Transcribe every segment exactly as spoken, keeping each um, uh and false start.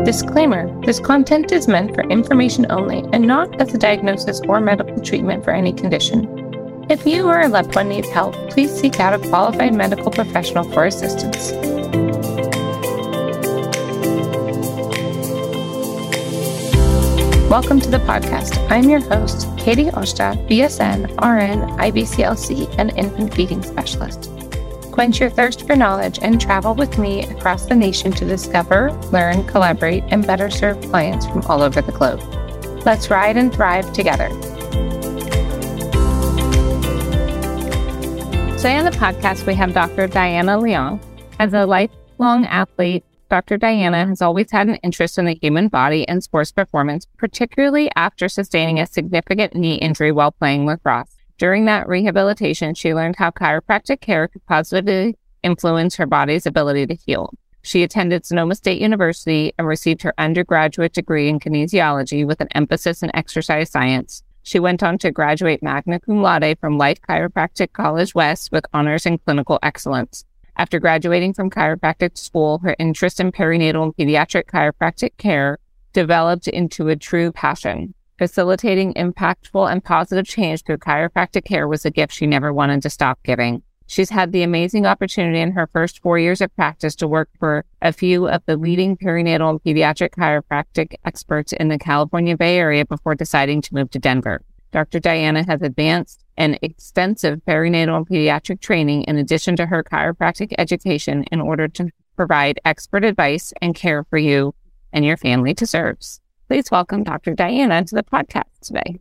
Disclaimer: this content is meant for information only and not as a diagnosis or medical treatment for any condition. If you or a loved one needs help, please seek out a qualified medical professional for assistance. Welcome to the podcast. I'm your host, Katie Oshta, B S N, R N, I B C L C, and infant feeding specialist. Quench your thirst for knowledge and travel with me across the nation to discover, learn, collaborate, and better serve clients from all over the globe. Let's ride and thrive together. Today on the podcast, we have Doctor Diana Leong. As a lifelong athlete, Doctor Diana has always had an interest in the human body and sports performance, particularly after sustaining a significant knee injury while playing lacrosse. During that rehabilitation, she learned how chiropractic care could positively influence her body's ability to heal. She attended Sonoma State University and received her undergraduate degree in kinesiology with an emphasis in exercise science. She went on to graduate magna cum laude from Life Chiropractic College West with honors in clinical excellence. After graduating from chiropractic school, her interest in perinatal and pediatric chiropractic care developed into a true passion. Facilitating impactful and positive change through chiropractic care was a gift she never wanted to stop giving. She's had the amazing opportunity in her first four years of practice to work for a few of the leading perinatal and pediatric chiropractic experts in the California Bay Area before deciding to move to Denver. Doctor Diana has advanced and extensive perinatal and pediatric training in addition to her chiropractic education in order to provide expert advice and care for you and your family deserves. Please welcome Doctor Diana to the podcast today.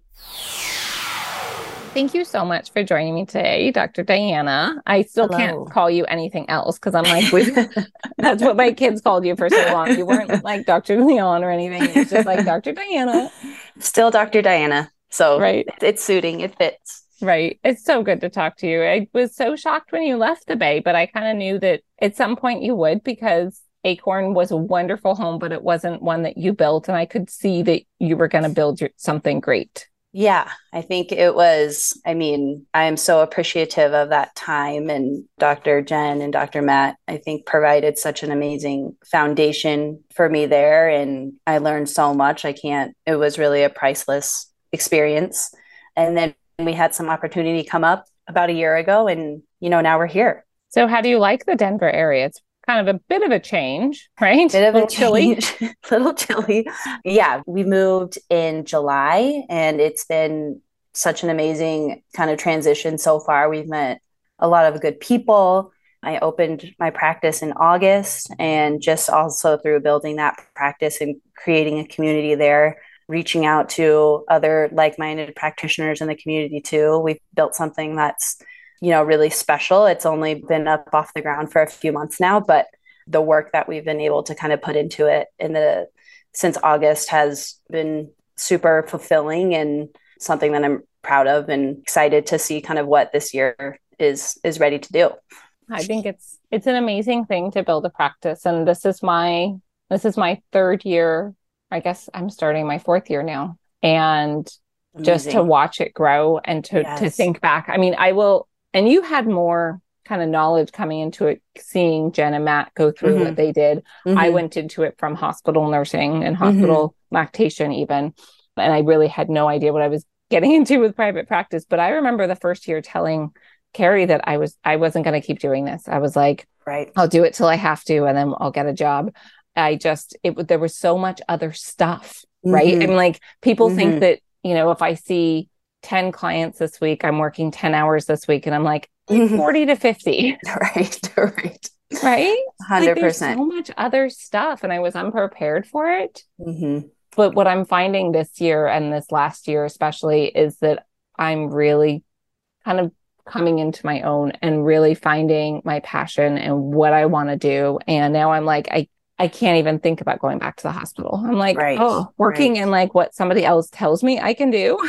Thank you so much for joining me today, Doctor Diana. I still Hello. Can't call you anything else because I'm like, we, that's what my kids called you for so long. You weren't like Doctor Leon or anything. It's just like Doctor Diana. Still Doctor Diana. So right. It's suiting. It fits. Right. It's so good to talk to you. I was so shocked when you left the Bay, but I kind of knew that at some point you would because Acorn was a wonderful home, but it wasn't one that you built. And I could see that you were going to build your, something great. Yeah, I think it was, I mean, I am so appreciative of that time. And Doctor Jen and Doctor Matt, I think, provided such an amazing foundation for me there. And I learned so much. I can't, it was really a priceless experience. And then we had some opportunity come up about a year ago. And, you know, now we're here. So how do you like the Denver area? It's kind of a bit of a change, right? Bit of a, a change, little chilly. Yeah, we moved in July and it's been such an amazing kind of transition so far. We've met a lot of good people. I opened my practice in August and just also through building that practice and creating a community there, reaching out to other like-minded practitioners in the community too. We've built something that's you know, really special. It's only been up off the ground for a few months now, but the work that we've been able to kind of put into it in the since August has been super fulfilling and something that I'm proud of and excited to see kind of what this year is is ready to do. I think it's it's an amazing thing to build a practice, and this is my this is my third year. I guess I'm starting my fourth year now, and amazing. Just to watch it grow and to yes. to think back. I mean, I will. And you had more kind of knowledge coming into it, seeing Jen and Matt go through mm-hmm. what they did. Mm-hmm. I went into it from hospital nursing and hospital mm-hmm. lactation even. And I really had no idea what I was getting into with private practice. But I remember the first year telling Carrie that I was, I wasn't going to keep doing this. I was like, right, I'll do it till I have to, and then I'll get a job. I just, it there was so much other stuff, mm-hmm. right? I mean, like people mm-hmm. think that, you know, if I see ten clients this week, I'm working ten hours this week. And I'm like, like forty to fifty. Right. Right. Right. one hundred percent. Like, there's so much other stuff. And I was unprepared for it. Mm-hmm. But what I'm finding this year and this last year, especially, is that I'm really kind of coming into my own and really finding my passion and what I want to do. And now I'm like, I, I can't even think about going back to the hospital. I'm like, right. oh, working right. in like what somebody else tells me I can do.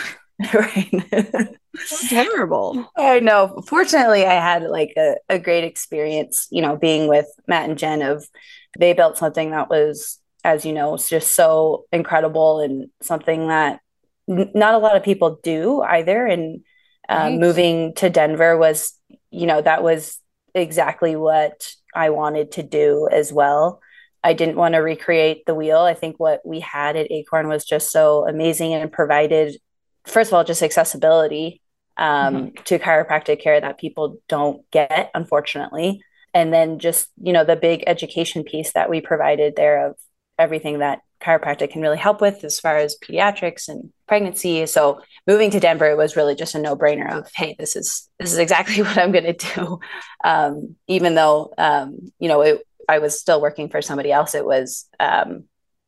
Right. So terrible. I know. Fortunately, I had like a, a great experience, you know, being with Matt and Jen of they built something that was, as you know, it's just so incredible and something that n- not a lot of people do either. And uh, right. moving to Denver was, you know, that was exactly what I wanted to do as well. I didn't want to recreate the wheel. I think what we had at Acorn was just so amazing and provided, first of all, just accessibility um, mm-hmm. to chiropractic care that people don't get, unfortunately. And then just, you know, the big education piece that we provided there of everything that chiropractic can really help with as far as pediatrics and pregnancy. So moving to Denver, it was really just a no-brainer of, hey, this is this is exactly what I'm going to do. Um, even though, um, you know, it, I was still working for somebody else, it was, um,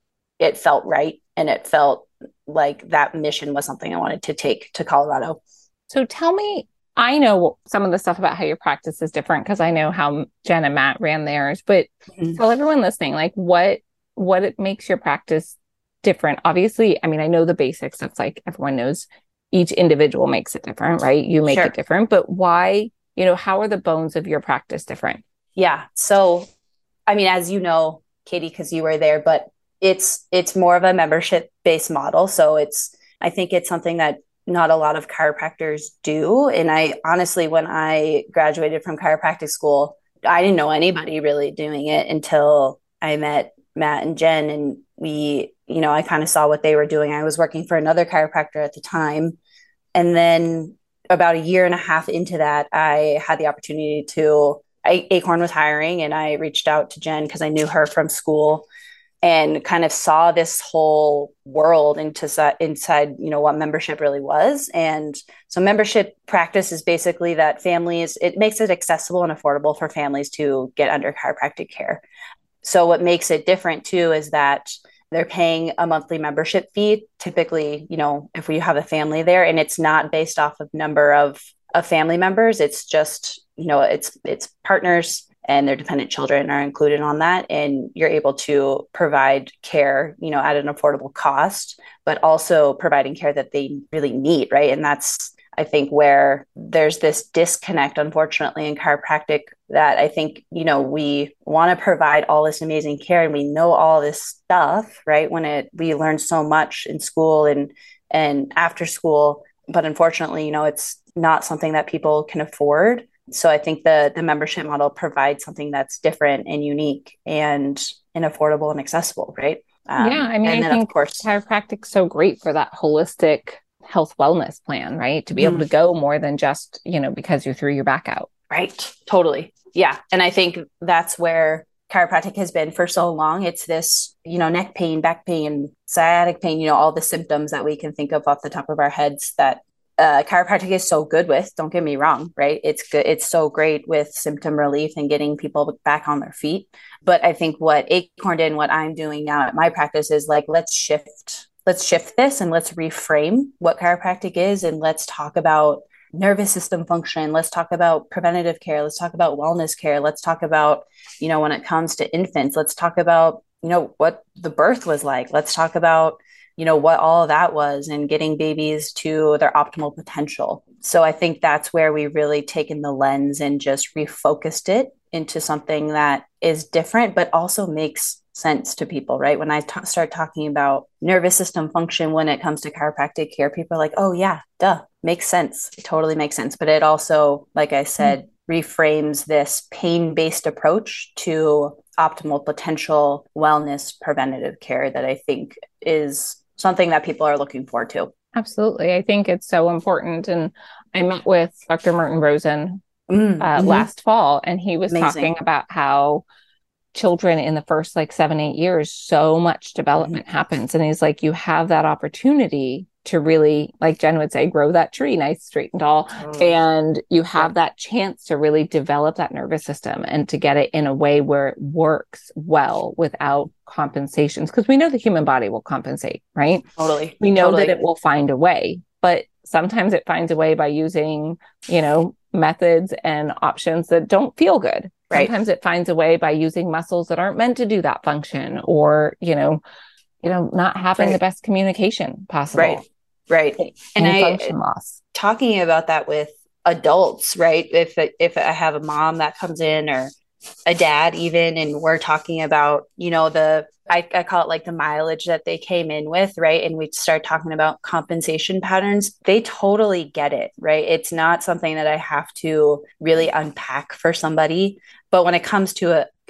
it felt right. And it felt like that mission was something I wanted to take to Colorado. So tell me, I know some of the stuff about how your practice is different because I know how Jen and Matt ran theirs, but mm-hmm. tell everyone listening, like what what it makes your practice different. Obviously, I mean, I know the basics. It's like everyone knows each individual makes it different, right? You make sure. it different, but why, you know, how are the bones of your practice different? Yeah. So, I mean, as you know, Katie, because you were there, but it's, it's more of a membership based model. So it's, I think it's something that not a lot of chiropractors do. And I honestly, when I graduated from chiropractic school, I didn't know anybody really doing it until I met Matt and Jen, and we, you know, I kind of saw what they were doing. I was working for another chiropractor at the time. And then about a year and a half into that, I had the opportunity to, I, Acorn was hiring, and I reached out to Jen because I knew her from school and kind of saw this whole world into inside, you know, what membership really was. And so membership practice is basically that families, it makes it accessible and affordable for families to get under chiropractic care. So what makes it different too is that they're paying a monthly membership fee, typically, you know, if we have a family there, and it's not based off of number of, of family members. It's just, you know, it's, it's partners and their dependent children are included on that. And you're able to provide care, you know, at an affordable cost, but also providing care that they really need. Right. And that's, I think, where there's this disconnect, unfortunately, in chiropractic that I think, you know, we want to provide all this amazing care and we know all this stuff, right? When it, we learn so much in school and, and after school, but unfortunately, you know, it's not something that people can afford. So I think the, the membership model provides something that's different and unique and, and affordable and accessible, right? Um, yeah. I mean, I think of course, chiropractic's so great for that holistic health wellness plan, right? To be mm-hmm. able to go more than just, you know, because you threw your back out. Right. Totally. Yeah. And I think that's where chiropractic has been for so long. It's this, you know, neck pain, back pain, sciatic pain, you know, all the symptoms that we can think of off the top of our heads that uh, chiropractic is so good with. Don't get me wrong, right? It's good. It's so great with symptom relief and getting people back on their feet. But I think what Acorn did and what I'm doing now at my practice is like, let's shift Let's shift this and let's reframe what chiropractic is. And let's talk about nervous system function. Let's talk about preventative care. Let's talk about wellness care. Let's talk about, you know, when it comes to infants, let's talk about, you know, what the birth was like. Let's talk about, you know, what all of that was and getting babies to their optimal potential. So I think that's where we really taken the lens and just refocused it into something that is different, but also makes sense to people, right? When I t- start talking about nervous system function when it comes to chiropractic care, people are like, oh yeah, duh, makes sense. It totally makes sense. But it also, like I said, mm-hmm. reframes this pain-based approach to optimal potential wellness preventative care that I think is something that people are looking forward to. Absolutely. I think it's so important. And I met with Doctor Merton Rosen mm-hmm. uh, last fall, and he was Amazing. talking about how children in the first like seven, eight years, so much development mm-hmm. happens. And he's like, you have that opportunity to really, like Jen would say, grow that tree nice, straight and tall. Oh. And you have that chance to really develop that nervous system and to get it in a way where it works well without compensations. Because we know the human body will compensate, right? Totally. We know totally. that it will find a way, but sometimes it finds a way by using, you know, methods and options that don't feel good. Right. Sometimes it finds a way by using muscles that aren't meant to do that function, or, you know, you know, not having right. the best communication possible. Right. Right. And, and I, function loss. Talking about that with adults, right? If, if I have a mom that comes in or a dad even, and we're talking about, you know, the, I, I call it like the mileage that they came in with, right? And we start talking about compensation patterns. They totally get it, right? It's not something that I have to really unpack for somebody. But when it comes to a,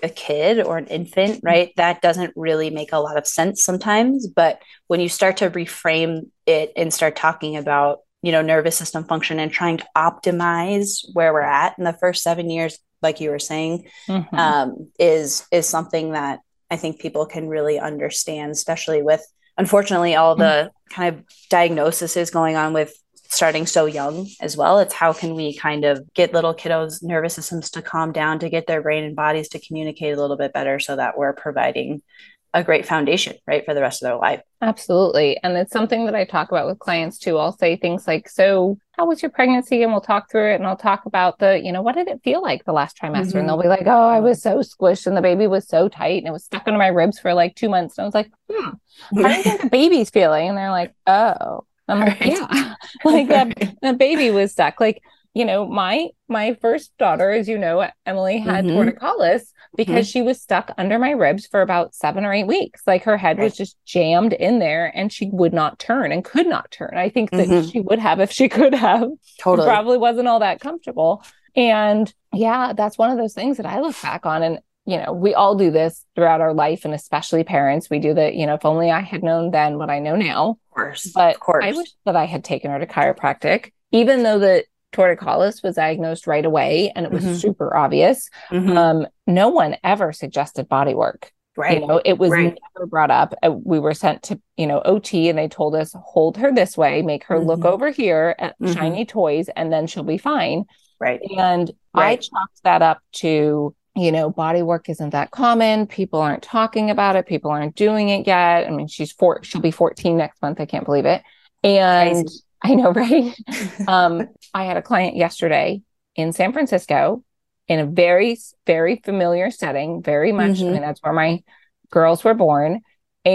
a kid or an infant, right? That doesn't really make a lot of sense sometimes. But when you start to reframe it and start talking about, you know, nervous system function and trying to optimize where we're at in the first seven years, like you were saying, mm-hmm. um, is is something that I think people can really understand, especially with, unfortunately, all the mm-hmm. kind of diagnoses going on with starting so young as well. It's how can we kind of get little kiddos' nervous systems to calm down, to get their brain and bodies to communicate a little bit better so that we're providing a great foundation, right, for the rest of their life. Absolutely. And it's something that I talk about with clients too. I'll say things like, so how was your pregnancy? And we'll talk through it and I'll talk about the, you know, what did it feel like the last trimester? Mm-hmm. And they'll be like, oh, I was so squished and the baby was so tight and it was stuck under my ribs for like two months. And I was like, hmm, how do you think the baby's feeling? And they're like, oh, I'm like, right. yeah, like that, the baby was stuck. Like, you know, my, my first daughter, as you know, Emily had mm-hmm. torticollis because mm-hmm. she was stuck under my ribs for about seven or eight weeks. Like her head right. was just jammed in there and she would not turn and could not turn. I think that mm-hmm. she would have if she could have. Totally. It probably wasn't all that comfortable. And yeah, that's one of those things that I look back on. And, you know, we all do this throughout our life, and especially parents. We do that, you know, if only I had known then what I know now. Of course. But of course. I wish that I had taken her to chiropractic, even though the torticollis was diagnosed right away and it was mm-hmm. super obvious. Mm-hmm. Um, no one ever suggested body work. Right. You know, it was right. never brought up. Uh, we were sent to, you know, O T and they told us, hold her this way, make her mm-hmm. look over here at mm-hmm. shiny toys, and then she'll be fine. Right. And right. I chalked that up to, you know, body work isn't that common. People aren't talking about it. People aren't doing it yet. I mean, she's four, she'll be fourteen next month. I can't believe it. And Crazy. I know, right? um, I had a client yesterday in San Francisco in a very, very familiar setting, very much. Mm-hmm. I mean, that's where my girls were born,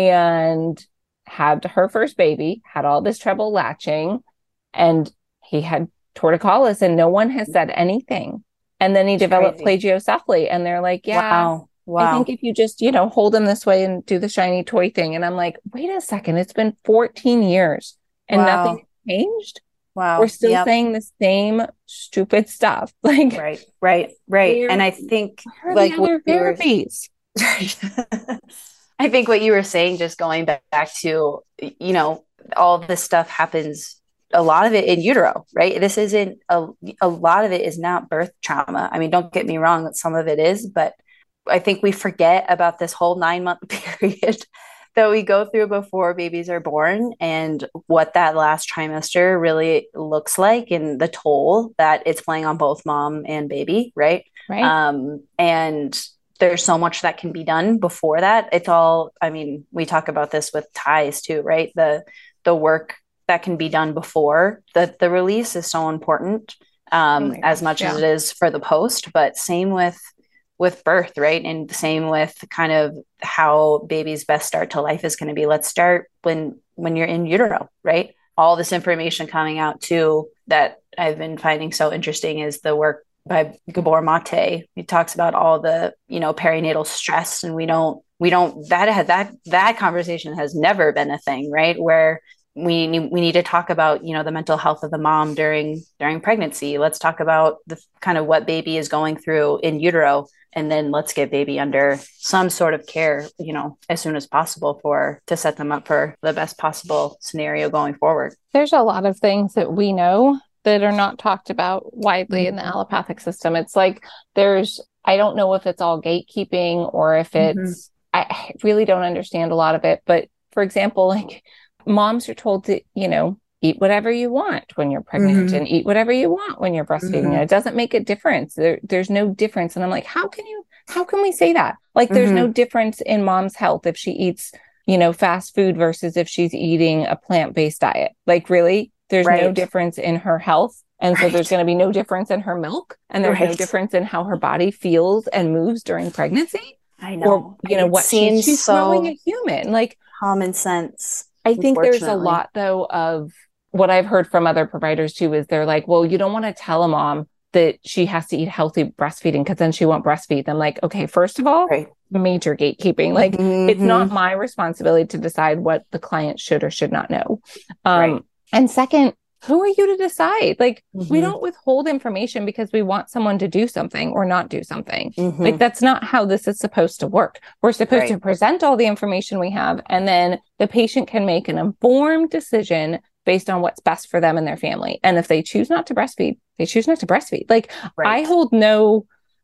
and had her first baby, had all this trouble latching, and he had torticollis and no one has said anything. And then he it's developed crazy. plagiocephaly, and they're like, yeah, wow. Wow. I think if you just, you know, hold him this way and do the shiny toy thing. And I'm like, wait a second, it's been fourteen years and wow. nothing changed. Wow. We're still yep. saying the same stupid stuff. Like, right, right, right. And I think like the other therapies. Were, I think what you were saying, just going back, back to, you know, all this stuff happens, a lot of it in utero, right? This isn't a, a lot of it is not birth trauma. I mean, don't get me wrong, some of it is, but I think we forget about this whole nine month period that we go through before babies are born and what that last trimester really looks like and the toll that it's playing on both mom and baby. Right. Right. Um, and there's so much that can be done before that. It's all, I mean, we talk about this with ties too, right? The, the work that can be done before the, the release is so important, um, oh as much yeah. as it is for the post, but same with, with birth, right? And the same with kind of how baby's best start to life is going to be. Let's start when, when you're in utero, right? All this information coming out too, that I've been finding so interesting is the work by Gabor Mate. He talks about all the, you know, perinatal stress, and we don't, we don't, that had that, that conversation has never been a thing, right? Where we need, we need to talk about, you know, the mental health of the mom during, during pregnancy. Let's talk about the kind of what baby is going through in utero. And then let's get baby under some sort of care, you know, as soon as possible for, to set them up for the best possible scenario going forward. There's a lot of things that we know that are not talked about widely in the allopathic system. It's like, there's, I don't know if it's all gatekeeping or if it's, mm-hmm. I really don't understand a lot of it. But for example, like moms are told to, you know, eat whatever you want when you're pregnant mm-hmm. and eat whatever you want when you're breastfeeding. Mm-hmm. And it doesn't make a difference. There, there's no difference. And I'm like, how can you, how can we say that? Like, there's mm-hmm. no difference in mom's health if she eats, you know, fast food versus if she's eating a plant-based diet. Like, really, there's right. no difference in her health. And right. so there's going to be no difference in her milk, and there's right. no difference in how her body feels and moves during pregnancy. I know. Or, you know, it what seems she's, she's so growing a human. Like, common sense. I think there's a lot though of what I've heard from other providers too, is they're like, well, you don't want to tell a mom that she has to eat healthy breastfeeding because then she won't breastfeed. I'm like, okay, first of all, right. major gatekeeping. Like, mm-hmm. it's not my responsibility to decide what the client should or should not know. Um, right. And second, who are you to decide? Like, Mm-hmm. we don't withhold information because we want someone to do something or not do something. Mm-hmm. Like, that's not how this is supposed to work. We're supposed Right. to present all the information we have, and then the patient can make an informed decision based on what's best for them and their family. And if they choose not to breastfeed, they choose not to breastfeed. Like, Right. I hold no,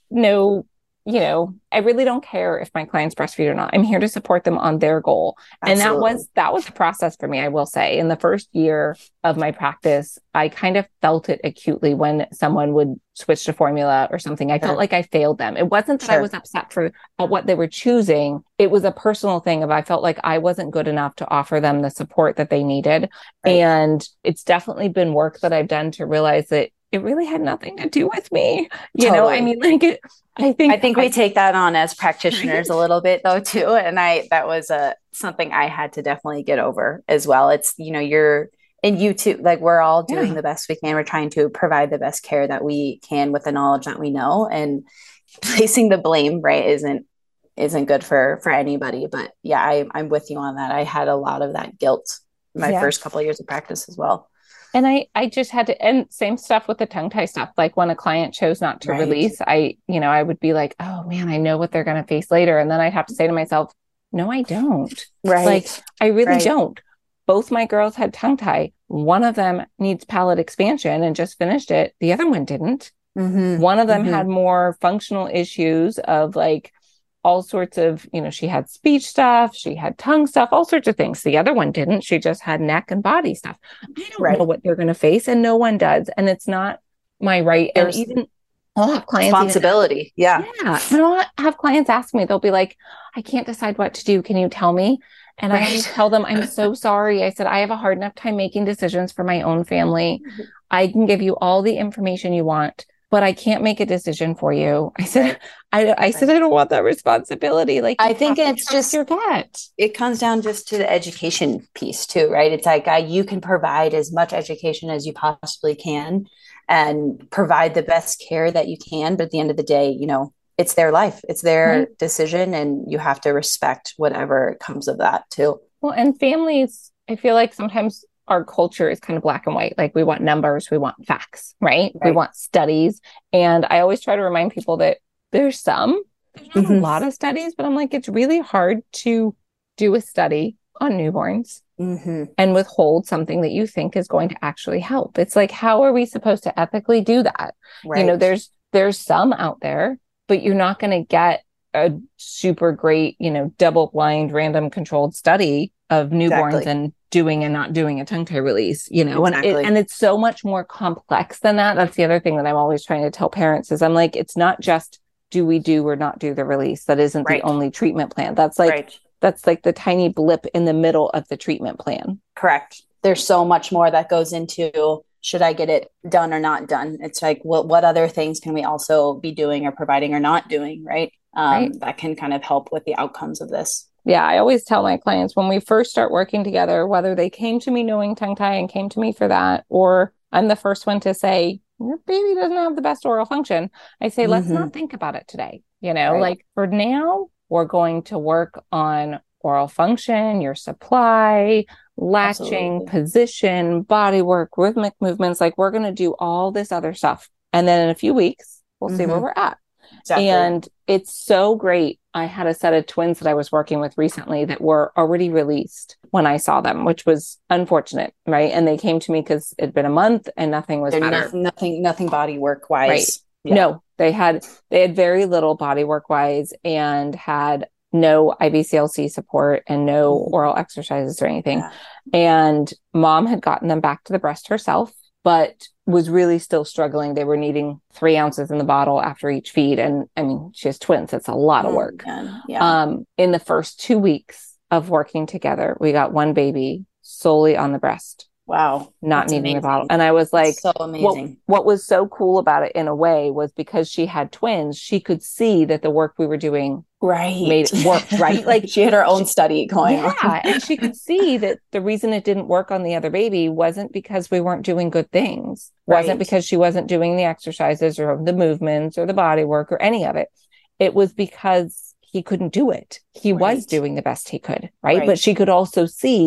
no, you know, I really don't care if my clients breastfeed or not. I'm here to support them on their goal. Absolutely. And that was, that was the process for me, I will say. In the first year of my practice, I kind of felt it acutely when someone would switch to formula or something. I Sure. felt like I failed them. It wasn't that Sure. I was upset for at what they were choosing. It was a personal thing of, I felt like I wasn't good enough to offer them the support that they needed. Right. And it's definitely been work that I've done to realize that it really had nothing to do with me. You Totally. know, I mean, like, it, I think I think we I, take that on as practitioners a little bit though too, and I that was a something I had to definitely get over as well. It's, you know, you're and you too, like, we're all doing Yeah. the best we can. We're trying to provide the best care that we can with the knowledge that we know, and placing the blame, right, isn't isn't good for for anybody. But yeah, I, I'm with you on that. I had a lot of that guilt my Yeah. first couple of years of practice as well. And I, I just had to, and same stuff with the tongue tie stuff. Like, when a client chose not to Right. release, I, you know, I would be like, oh man, I know what they're going to face later. And then I'd have to say to myself, no, I don't. Right. Like, I really Right. don't. Both my girls had tongue tie. One of them needs palate expansion and just finished it. The other one didn't. Mm-hmm. One of them Mm-hmm. had more functional issues of, like, all sorts of, you know, she had speech stuff, she had tongue stuff, all sorts of things. The other one didn't. She just had neck and body stuff. I don't Right. know what they're going to face, and no one does. And it's not my right. There's and even I'll have clients even- responsibility. Yeah. yeah. And I'll have clients ask me, they'll be like, I can't decide what to do. Can you tell me? And I Right. always tell them, I'm so sorry. I said, I have a hard enough time making decisions for my own family. I can give you all the information you want, but I can't make a decision for you. I said, I, I said, I don't want that responsibility. Like, I you think have to it's trust just- your gut. It comes down just to the education piece too, right? It's like, uh, you can provide as much education as you possibly can and provide the best care that you can. But at the end of the day, you know, it's their life, it's their Right. decision, and you have to respect whatever comes of that too. Well, and families, I feel like sometimes our culture is kind of black and white. Like, we want numbers, we want facts, right? We Right. want studies. And I always try to remind people that there's some, there's not Mhm. a lot of studies, but I'm like, it's really hard to do a study on newborns Mm-hmm. and withhold something that you think is going to actually help. It's like, how are we supposed to ethically do that? Right. You know, there's, there's some out there, but you're not going to get a super great, you know, double blind, random controlled study of newborns Exactly. and doing and not doing a tongue tie release, you know, and Exactly. it, and it's so much more complex than that. That's the other thing that I'm always trying to tell parents is I'm like, it's not just, do we do or not do the release? That isn't Right. the only treatment plan. That's like, Right. that's like the tiny blip in the middle of the treatment plan. Correct. There's so much more that goes into, should I get it done or not done? It's like, what, what other things can we also be doing or providing or not doing? Right. Um, Right. That can kind of help with the outcomes of this. Yeah, I always tell my clients when we first start working together, whether they came to me knowing tongue tie and came to me for that, or I'm the first one to say, your baby doesn't have the best oral function. I say, let's Mhm. not think about it today. You know, Right. like, for now, we're going to work on oral function, your supply, latching, Absolutely. position, body work, rhythmic movements. Like, we're going to do all this other stuff. And then in a few weeks, we'll see where Mhm. we're at. Exactly. And it's so great. I had a set of twins that I was working with recently that were already released when I saw them, which was unfortunate, right? And they came to me because it'd been a month and nothing was They're better. nothing, nothing, nothing body work wise. Right. Yeah. No, they had they had very little body work wise and had no I B C L C support and no Mhm. oral exercises or anything. Yeah. And mom had gotten them back to the breast herself, but was really still struggling. They were needing three ounces in the bottle after each feed. And I mean, she has twins. It's a lot of Oh, work. man. Yeah. Um, in the first two weeks of working together, we got one baby solely on the breast, Wow. not That's needing the amazing. bottle. And I was like, That's so what, amazing. what was so cool about it in a way was because she had twins, she could see that the work we were doing Right. made it work, right? Like, she had her own study going yeah, on. and she could see that the reason it didn't work on the other baby wasn't because we weren't doing good things, wasn't Right. because she wasn't doing the exercises or the movements or the body work or any of it. It was because he couldn't do it. He was Right. doing the best he could, right? Right. But she could also see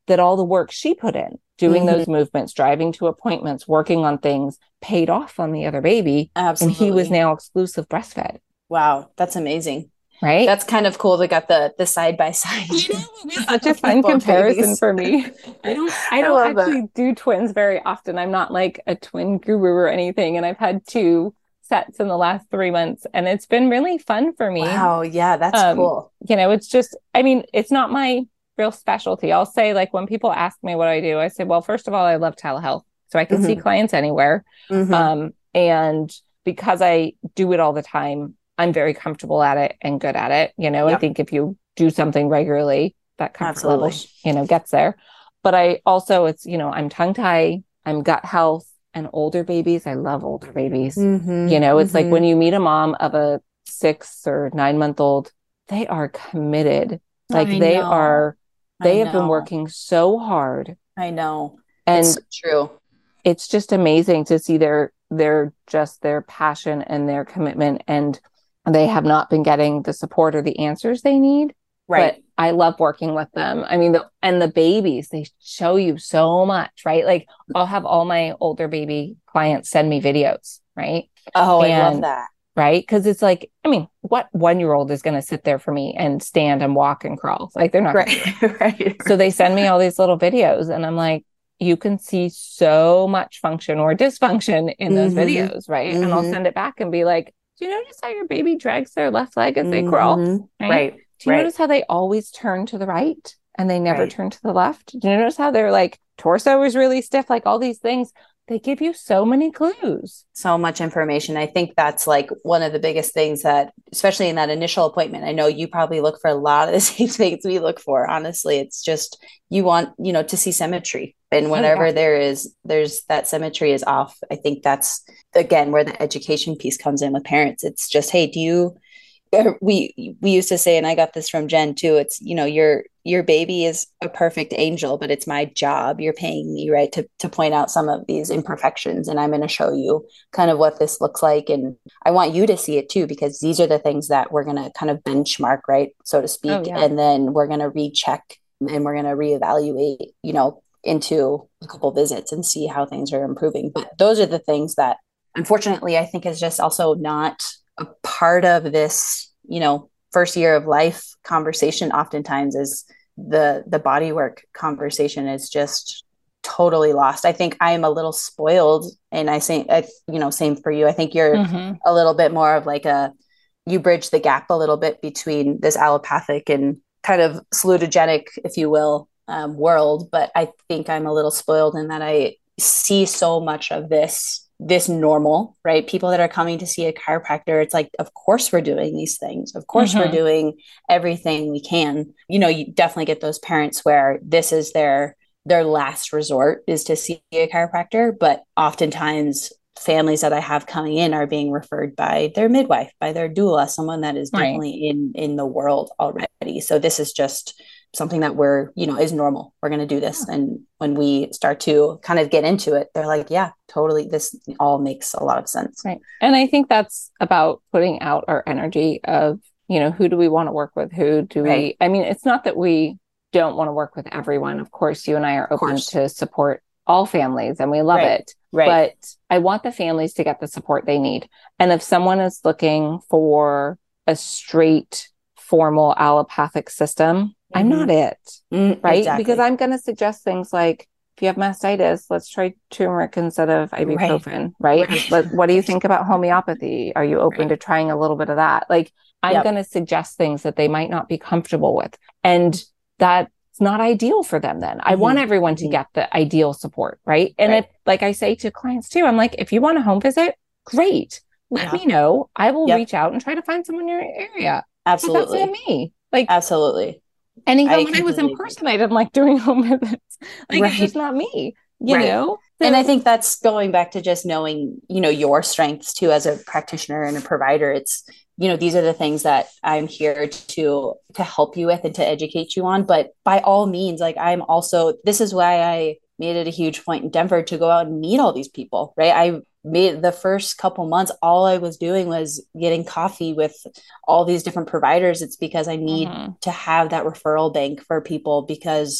that all the work she put in, doing Mm-hmm. those movements, driving to appointments, working on things, paid off on the other baby. Absolutely. And he was now exclusive breastfed. Wow. That's amazing. Right. That's kind of cool. They got the the side by side. Such a fun comparison babies. for me. I don't I don't I actually that. do twins very often. I'm not like a twin guru or anything. And I've had two sets in the last three months and it's been really fun for me. Wow. Yeah, that's um, cool. You know, it's just, I mean, it's not my real specialty. I'll say, like, when people ask me what I do, I say, well, first of all, I love telehealth. So I can mm-hmm. see clients anywhere. Mm-hmm. Um, and because I do it all the time, I'm very comfortable at it and good at it. You know, yep. I think if you do something regularly, that comfort Absolutely. level, you know, gets there. But I also, it's, you know, I'm tongue tie, I'm gut health and older babies. I love older babies. Mm-hmm. You know, it's mm-hmm. like when you meet a mom of a six or nine month old, they are committed. Like I they know. are, they I have know. been working so hard. I know. And it's so true. It's just amazing to see their, their, just their passion and their commitment, and they have not been getting the support or the answers they need. Right. But I love working with them. I mean, the, and the babies, they show you so much, right? Like I'll have all my older baby clients send me videos, right? Oh, and, I love that. Right. Cause it's like, I mean, what one-year-old is going to sit there for me and stand and walk and crawl? Like they're not. Right. right. So they send me all these little videos and I'm like, you can see so much function or dysfunction in those mm-hmm. videos. Right. Mm-hmm. And I'll send it back and be like, do you notice how your baby drags their left leg as they mm-hmm. crawl? Right. right. Do you right. notice how they always turn to the right and they never right. turn to the left? Do you notice how they're like torso is really stiff? Like all these things, they give you so many clues. So much information. I think that's like one of the biggest things that, especially in that initial appointment, I know you probably look for a lot of the same things we look for. Honestly, it's just, you want, you know, to see symmetry. And whenever oh, yeah. there is, there's that symmetry is off. I think that's, again, where the education piece comes in with parents. It's just, hey, do you, we, we used to say, and I got this from Jen too. It's, you know, your, your baby is a perfect angel, but it's my job. You're paying me, right, to, to point out some of these imperfections. And I'm going to show you kind of what this looks like. And I want you to see it too, because these are the things that we're going to kind of benchmark, right, so to speak. Oh, yeah. And then we're going to recheck and we're going to reevaluate, you know, into a couple visits and see how things are improving. But those are the things that, unfortunately, I think is just also not a part of this, you know, first year of life conversation. Oftentimes is the, the body work conversation is just totally lost. I think I am a little spoiled, and I say, I, you know, same for you. I think you're mm-hmm. a little bit more of like a, you bridge the gap a little bit between this allopathic and kind of salutogenic, if you will, um, world. But I think I'm a little spoiled in that I see so much of this this normal, right? People that are coming to see a chiropractor, it's like, of course we're doing these things. Of course mm-hmm. we're doing everything we can. You know, you definitely get those parents where this is their, their last resort is to see a chiropractor. But oftentimes families that I have coming in are being referred by their midwife, by their doula, someone that is definitely right. in, in the world already. So this is just something that we're, you know, is normal. We're going to do this. Yeah. And when we start to kind of get into it, they're like, yeah, totally. This all makes a lot of sense. Right. And I think that's about putting out our energy of, you know, who do we want to work with? Who do right. we, I mean, it's not that we don't want to work with everyone. Of course, you and I are open to support all families and we love right. it. Right. But I want the families to get the support they need. And if someone is looking for a straight, formal allopathic system, I'm mm-hmm. not it, mm, right? Exactly. Because I'm going to suggest things like, if you have mastitis, let's try turmeric instead of ibuprofen, right? right? right. But what do you think about homeopathy? Are you open right. to trying a little bit of that? Like, I'm yep. going to suggest things that they might not be comfortable with. And that's not ideal for them then. Mm-hmm. I want everyone to mm-hmm. get the ideal support, right? And right. if, like I say to clients too, I'm like, if you want a home visit, great. Let yeah. me know. I will yep. reach out and try to find someone in your area. Absolutely. That's on me. Like, absolutely. And even I when I was in person, agree. I didn't like doing home visits. Like, right. it's just not me, you right. know? So, and I think that's going back to just knowing, you know, your strengths too, as a practitioner and a provider. It's, you know, these are the things that I'm here to, to help you with and to educate you on. But by all means, like, I'm also, this is why I made it a huge point in Denver to go out and meet all these people, right? I made the first couple months, all I was doing was getting coffee with all these different providers. It's because I need mm-hmm. to have that referral bank for people, because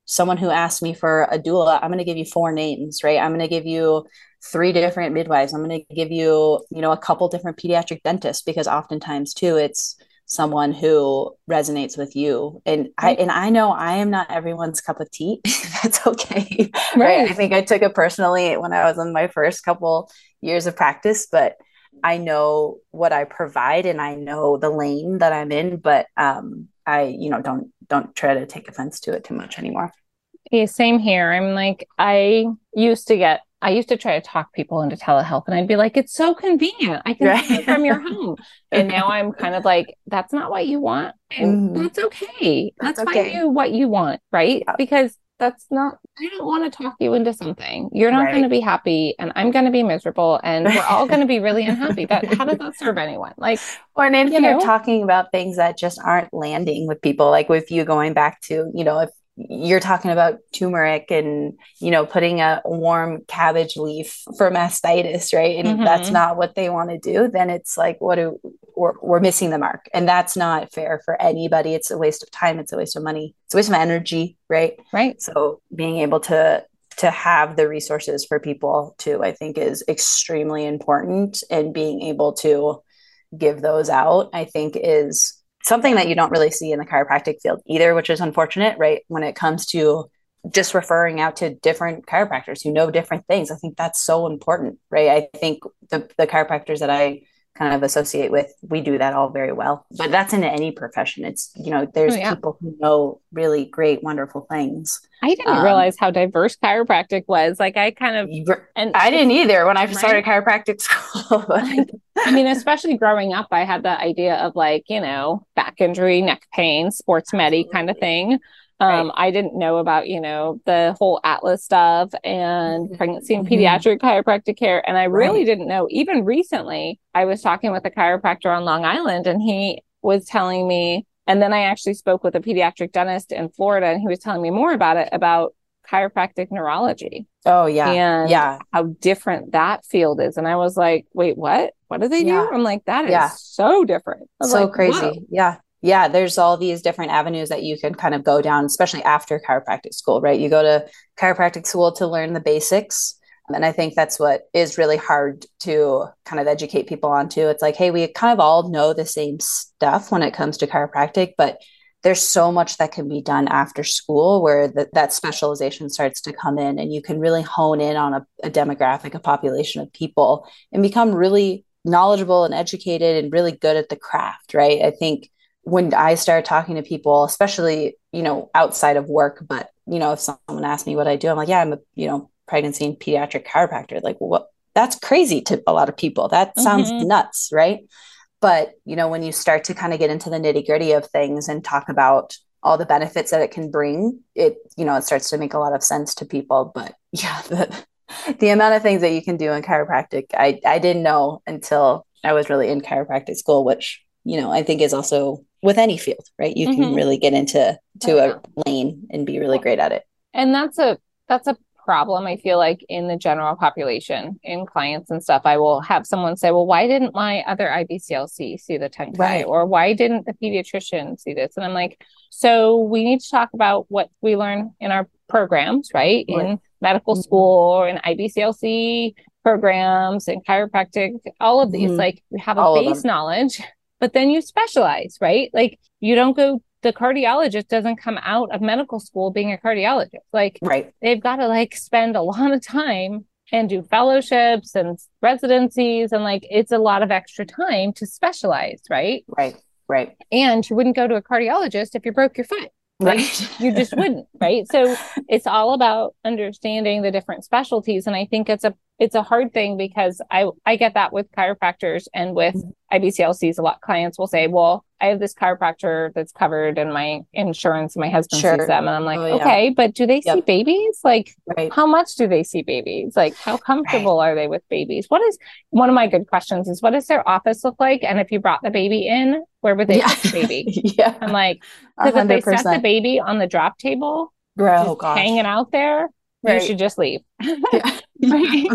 someone who asks me for a doula, I'm going to give you four names, right? I'm going to give you three different midwives. I'm going to give you, you know, a couple different pediatric dentists, because oftentimes too, it's someone who resonates with you. And I, and I know I am not everyone's cup of tea. That's okay. Right. right. I think I took it personally when I was in my first couple years of practice, but I know what I provide and I know the lane that I'm in, but um, I, you know, don't, don't try to take offense to it too much anymore. Yeah, same here. I'm like, I used to get, I used to try to talk people into telehealth, and I'd be like, it's so convenient. I can right. do it from your home. And now I'm kind of like, that's not what you want. And mm-hmm. that's okay. That's, that's okay. Find you what you want, right? Yeah. Because that's not, I don't want to talk you into something. You're not right. going to be happy, and I'm going to be miserable, and we're all going to be really unhappy. That, how does that serve anyone? Like, or if you you're know? talking about things that just aren't landing with people, like with you going back to, you know, if you're talking about turmeric and, you know, putting a warm cabbage leaf for mastitis, right? And mm-hmm. that's not what they want to do. Then it's like, what do we're, we're missing the mark. And that's not fair for anybody. It's a waste of time. It's a waste of money. It's a waste of energy, right? Right. So being able to, to have the resources for people too, I think is extremely important, and being able to give those out, I think is something that you don't really see in the chiropractic field either, which is unfortunate, right? When it comes to just referring out to different chiropractors who know different things. I think that's so important, right? I think the, the chiropractors that I kind of associate with, we do that all very well, but that's in any profession. It's, you know, there's oh, yeah. people who know really great, wonderful things. I didn't um, realize how diverse chiropractic was. Like I kind of, and I didn't either when I started right? chiropractic school. Like, I mean, especially growing up, I had the idea of like, you know, back injury, neck pain, sports med kind of thing. Um, right. I didn't know about, you know, the whole Atlas stuff and pregnancy and mm-hmm. pediatric chiropractic care. And I really right. didn't know. Even recently, I was talking with a chiropractor on Long Island, and he was telling me, and then I actually spoke with a pediatric dentist in Florida, and he was telling me more about it, about chiropractic neurology. Oh, yeah. And yeah. how different that field is. And I was like, wait, what? What do they do? Yeah. I'm like, that is yeah. so different. So like, crazy. whoa. Yeah. Yeah, there's all these different avenues that you can kind of go down, especially after chiropractic school, right? You go to chiropractic school to learn the basics. And I think that's what is really hard to kind of educate people onto. It's like, hey, we kind of all know the same stuff when it comes to chiropractic, but there's so much that can be done after school where the, that specialization starts to come in, and you can really hone in on a, a demographic, a population of people, and become really knowledgeable and educated and really good at the craft, right? I think when I started talking to people, especially, you know, outside of work, but, you know, if someone asks me what I do, I'm like, yeah, I'm a, you know, pregnancy and pediatric chiropractor. Like, what? That's crazy to a lot of people. That sounds mm-hmm. nuts, right? But, you know, when you start to kind of get into the nitty gritty of things and talk about all the benefits that it can bring, it, you know, it starts to make a lot of sense to people. But yeah, the, the amount of things that you can do in chiropractic, I, I didn't know until I was really in chiropractic school, which, you know, I think is also with any field, right? You mm-hmm. can really get into to oh, yeah. a lane and be really great at it. And that's a, that's a problem. I feel like in the general population, in clients and stuff, I will have someone say, well, why didn't my other I B C L C see the tongue tie? Right. Or why didn't the pediatrician see this? And I'm like, so we need to talk about what we learn in our programs, right? right. In medical mm-hmm. school or in I B C L C programs and chiropractic, all of these, mm-hmm. like we have a all base knowledge, but then you specialize, right? Like you don't go, the cardiologist doesn't come out of medical school being a cardiologist. Like right. they've got to like spend a lot of time and do fellowships and residencies. And like, it's a lot of extra time to specialize, right? Right. Right. And you wouldn't go to a cardiologist if you broke your foot. Like, right. You just wouldn't. Right. So it's all about understanding the different specialties. And I think it's a, it's a hard thing because I, I get that with chiropractors and with mm-hmm. I B C L Cs. A lot of clients will say, well, I have this chiropractor that's covered in my insurance. My husband sure. sees them. And I'm like, oh, yeah. okay, but do they yep. see babies? Like, right. how much do they see babies? Like, how comfortable right. are they with babies? What is, one of my good questions is, what does their office look like? And if you brought the baby in, where would they yeah. put the baby? yeah. I'm like, because if they set the baby on the drop table, oh, just hanging out there, right. you should just leave. yeah. right?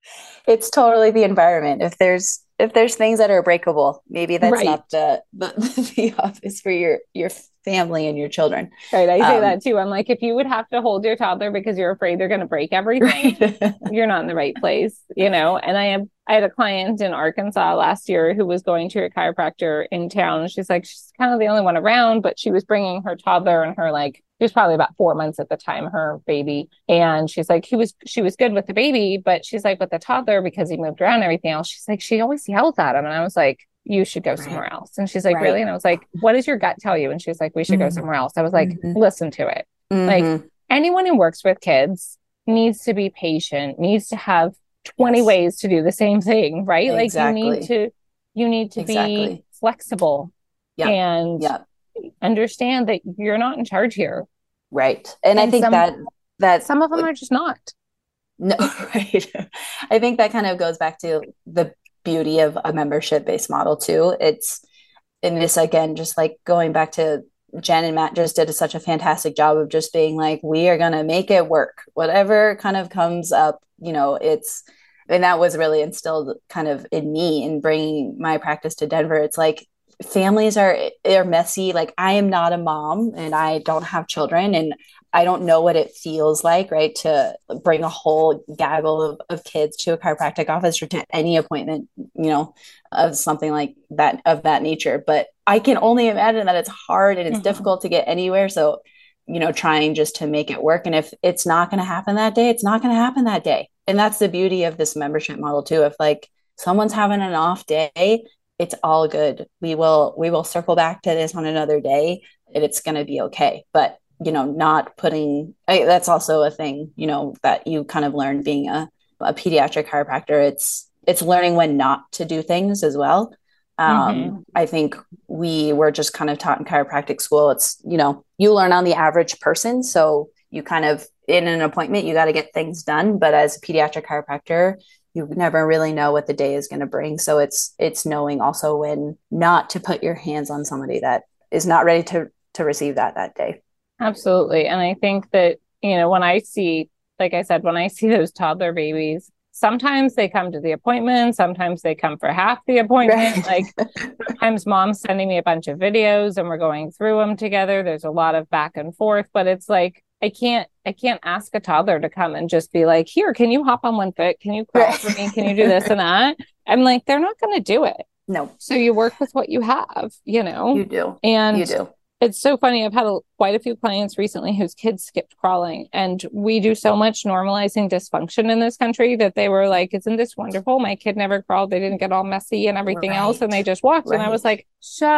It's totally the environment. If there's if there's things that are breakable, maybe that's right. not the, the the office for your your family and your children. Right. I say Um, that too. I'm like, if you would have to hold your toddler because you're afraid they're going to break everything, you're not in the right place, you know? And I have, I had a client in Arkansas last year who was going to a chiropractor in town. She's like, she's kind of the only one around, but she was bringing her toddler and her, like, she was probably about four months at the time, her baby. And she's like, he was, she was good with the baby, but she's like, with the toddler, because he moved around and everything else, she's like, she always yells at him. And I was like, you should go somewhere right. else. And she's like, right. really? And I was like, what does your gut tell you? And she's like, we should mm-hmm. go somewhere else. I was like, mm-hmm. listen to it. Mm-hmm. Like, anyone who works with kids needs to be patient, needs to have twenty yes. ways to do the same thing, right? Exactly. Like you need to, you need to exactly. be flexible yep. and yep. understand that you're not in charge here. Right. And, and I think some, that, that some of them are just not. No, right. I think that kind of goes back to the beauty of a membership-based model too. It's in this, again, just like going back to Jen and Matt just did a, such a fantastic job of just being like, we are going to make it work. Whatever kind of comes up, you know, it's, and that was really instilled kind of in me in bringing my practice to Denver. It's like, families are, they're messy. Like I am not a mom and I don't have children and I don't know what it feels like, right, to bring a whole gaggle of, of kids to a chiropractic office or to any appointment, you know, of something like that, of that nature. But I can only imagine that it's hard and it's mm-hmm. difficult to get anywhere. So, you know, trying just to make it work. And if it's not going to happen that day, it's not going to happen that day. And that's the beauty of this membership model too. If like someone's having an off day, it's all good. We will, we will circle back to this on another day and it's going to be okay. But you know, not putting, I, that's also a thing, you know, that you kind of learn being a, a pediatric chiropractor. It's, it's learning when not to do things as well. Um, mm-hmm. I think we were just kind of taught in chiropractic school. It's, you know, you learn on the average person. So you kind of, in an appointment, you got to get things done. But as a pediatric chiropractor, you never really know what the day is going to bring. So it's, it's knowing also when not to put your hands on somebody that is not ready to, to receive that, that day. Absolutely. And I think that, you know, when I see, like I said, when I see those toddler babies, sometimes they come to the appointment, sometimes they come for half the appointment. Right. Like sometimes mom's sending me a bunch of videos and we're going through them together. There's a lot of back and forth, but it's like, I can't, I can't ask a toddler to come and just be like, here, can you hop on one foot? Can you crawl for me? Can you do this and that? I'm like, they're not going to do it. No. So you work with what you have, you know? You do. And you do. It's so funny. I've had a, quite a few clients recently whose kids skipped crawling, and we do so much normalizing dysfunction in this country that they were like, isn't this wonderful? My kid never crawled. They didn't get all messy and everything right. else. And they just walked. Right. And I was like,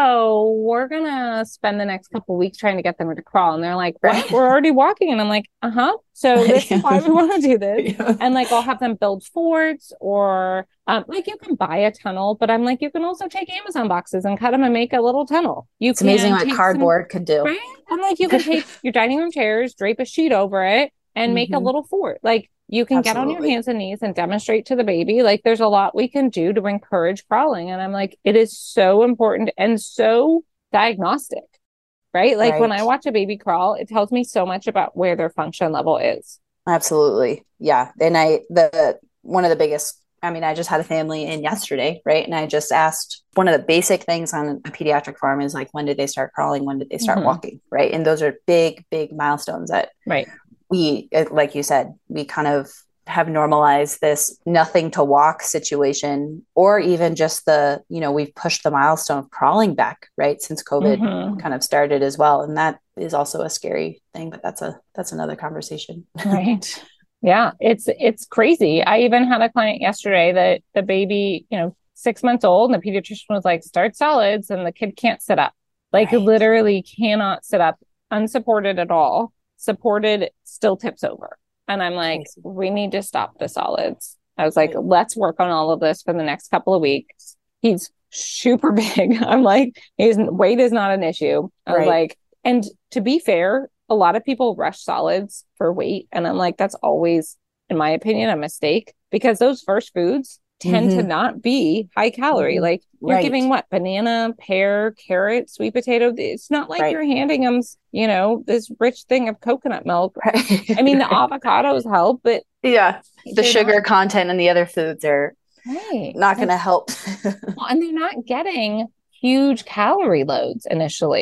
so we're going to spend the next couple of weeks trying to get them to crawl. And they're like, what? Right. We're already walking. And I'm like, uh-huh. So this is why we want to do this. Yeah. And like, I'll have them build forts or um, like you can buy a tunnel, but I'm like, you can also take Amazon boxes and cut them and make a little tunnel. You it's amazing what cardboard some, could do. Right? I'm like, you can take your dining room chairs, drape a sheet over it and mm-hmm. make a little fort. Like you can Absolutely. Get on your hands and knees and demonstrate to the baby. Like there's a lot we can do to encourage crawling. And I'm like, it is so important and so diagnostic. Right? Like right. when I watch a baby crawl, it tells me so much about where their function level is. Absolutely. Yeah. And I, the, one of the biggest, I mean, I just had a family in yesterday, right? And I just asked one of the basic things on a pediatric farm is like, when did they start crawling? When did they start mm-hmm. walking? Right. And those are big, big milestones that right. we, like you said, we kind of have normalized this nothing to walk situation, or even just the, you know, we've pushed the milestone of crawling back, right, since COVID mm-hmm. kind of started as well. And that is also a scary thing, but that's a, that's another conversation. Right. Yeah. It's, it's crazy. I even had a client yesterday that the baby, you know, six months old, and the pediatrician was like, start solids, and the kid can't sit up, like right. literally cannot sit up, unsupported at all, supported, still tips over. And I'm like, we need to stop the solids. I was like, let's work on all of this for the next couple of weeks. He's super big. I'm like, his weight is not an issue. I was right. like, and to be fair, a lot of people rush solids for weight. And I'm like, that's always, in my opinion, a mistake, because those first foods tend mm-hmm. to not be high calorie. Mm-hmm. Like you're right. giving what? Banana, pear, carrot, sweet potato. It's not like right. you're handing them, you know, this rich thing of coconut milk. Right. I mean, the avocados help, but yeah, the sugar not... content and the other foods are right. not going to help. Well, and they're not getting huge calorie loads initially.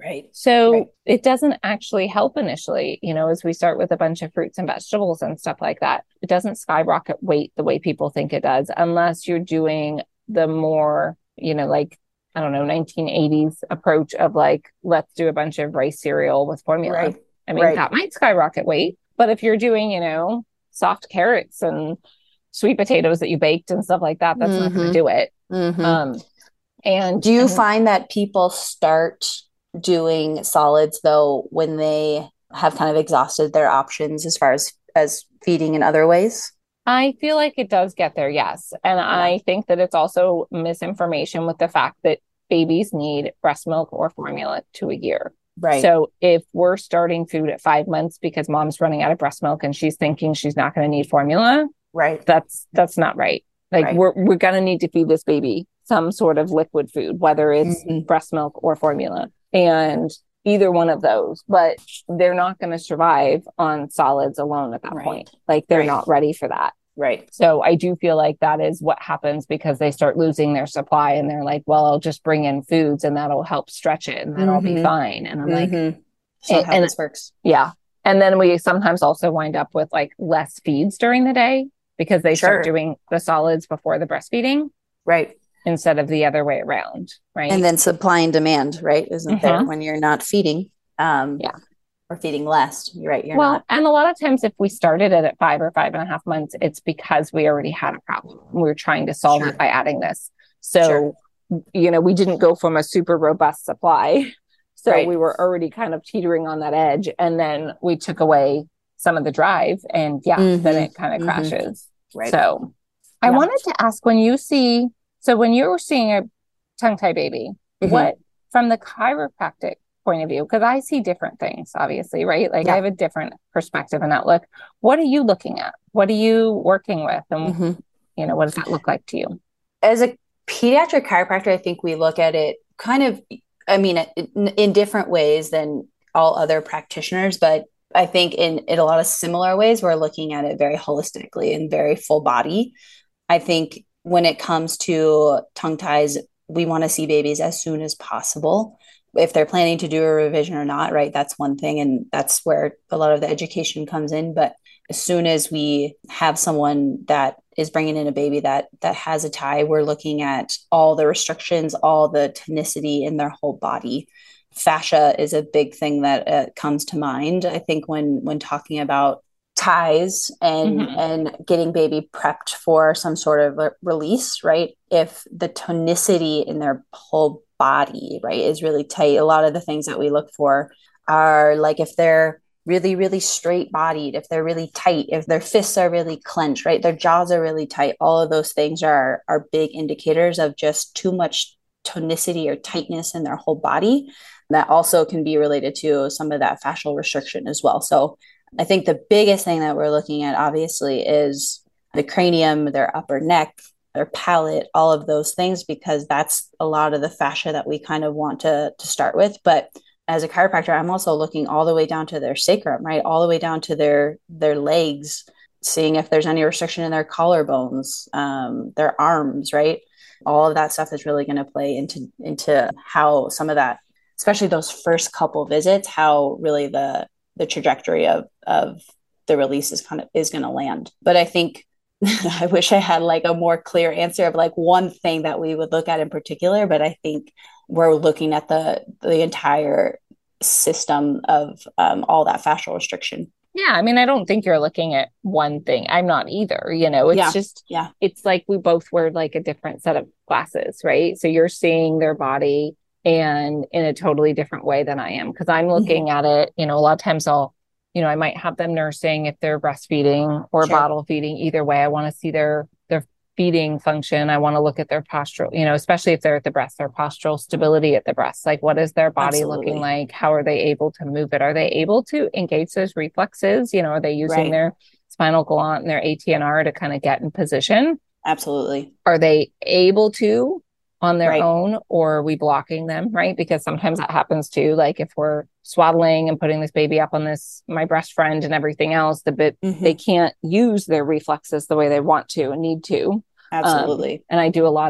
Right. So Right. it doesn't actually help initially, you know, as we start with a bunch of fruits and vegetables and stuff like that. It doesn't skyrocket weight the way people think it does, unless you're doing the more, you know, like, I don't know, nineteen eighties approach of like, let's do a bunch of rice cereal with formula. Right. I mean, Right. that might skyrocket weight, but if you're doing, you know, soft carrots and sweet potatoes that you baked and stuff like that, that's not going to Mm-hmm. do it. Mm-hmm. Um, and Do you and find that people start doing solids though when they have kind of exhausted their options as far as as feeding in other ways? I feel like it does get there, yes. And Yeah. I think that it's also misinformation with the fact that babies need breast milk or formula to a year. Right. So if we're starting food at five months because mom's running out of breast milk and she's thinking she's not going to need formula, Right. that's that's not right. Like Right. we're we're going to need to feed this baby some sort of liquid food, whether it's Mm-hmm. breast milk or formula. And either one of those, but they're not going to survive on solids alone at that Right. point. Like they're Right. not ready for that. Right. So I do feel like that is what happens because they start losing their supply and they're like, well, I'll just bring in foods and that'll help stretch it and then I'll be Mm-hmm. fine. And I'm like, Mm-hmm. That's not and, how and this works. yeah. And then we sometimes also wind up with like less feeds during the day because they start Sure. doing the solids before the breastfeeding Right. instead of the other way around. Right. And then supply and demand, right? Isn't there Mhm. when you're not feeding? Um, Yeah. or feeding less. You're right. You're Well, not. and a lot of times if we started it at five or five and a half months, it's because we already had a problem. We were trying to solve Sure. it by adding this. So, Sure. you know, we didn't go from a super robust supply. So Right. we were already kind of teetering on that edge. And then we took away some of the drive and yeah, Mhm. then it kind of Mhm. crashes. Right. So I Yeah. wanted to ask when you see, so when you're seeing a tongue tie baby, Mhm. what from the chiropractic point of view, because I see different things, obviously, right? Like I Yeah. have a different perspective and outlook. What are you looking at? What are you working with? And, Mhm. you know, what does that look like to you? As a pediatric chiropractor, I think we look at it kind of, I mean, in, in different ways than all other practitioners, but I think in, in a lot of similar ways, we're looking at it very holistically and very full body. I think when it comes to tongue ties, we want to see babies as soon as possible. If they're planning to do a revision or not, right? That's one thing. And that's where a lot of the education comes in. But as soon as we have someone that is bringing in a baby that that has a tie, we're looking at all the restrictions, all the tonicity in their whole body. Fascia is a big thing that uh, comes to mind, I think, when when talking about ties and Mhm. and getting baby prepped for some sort of a release, right? If the tonicity in their whole body, right, is really tight, a lot of the things that we look for are like if they're really, really straight bodied, if they're really tight, if their fists are really clenched, right? Their jaws are really tight. All of those things are are big indicators of just too much tonicity or tightness in their whole body. That also can be related to some of that fascial restriction as well. So I think the biggest thing that we're looking at, obviously, is the cranium, their upper neck, their palate, all of those things, because that's a lot of the fascia that we kind of want to, to start with. But as a chiropractor, I'm also looking all the way down to their sacrum, right? All the way down to their their legs, seeing if there's any restriction in their collarbones, um, their arms, right? All of that stuff is really going to play into into how some of that, especially those first couple visits, how really the the trajectory of of the release is kind of is going to land. But I think I wish I had like a more clear answer of like one thing that we would look at in particular, but I think we're looking at the the entire system of um, all that fascial restriction. Yeah, I mean, I don't think you're looking at one thing. I'm not either, you know, it's Yeah. just, Yeah. it's like we both wear like a different set of glasses, right? So you're seeing their body and in a totally different way than I am because I'm looking at it, you know, a lot of times I'll, you know, I might have them nursing if they're breastfeeding or Sure. bottle feeding. Either way, I want to see their their feeding function. I want to look at their postural, you know, especially if they're at the breast, their postural stability at the breast. Like, what is their body Absolutely. looking like? How are they able to move it? Are they able to engage those reflexes? You know, are they using Right. their spinal column and their A T N R to kind of get in position? Absolutely. Are they able to on their Right. own, or are we blocking them, right? Because sometimes that happens too. Like if we're swaddling and putting this baby up on this, my breast friend and everything else, the bit Mhm. they can't use their reflexes the way they want to and need to. Um, Absolutely. and I do a lot of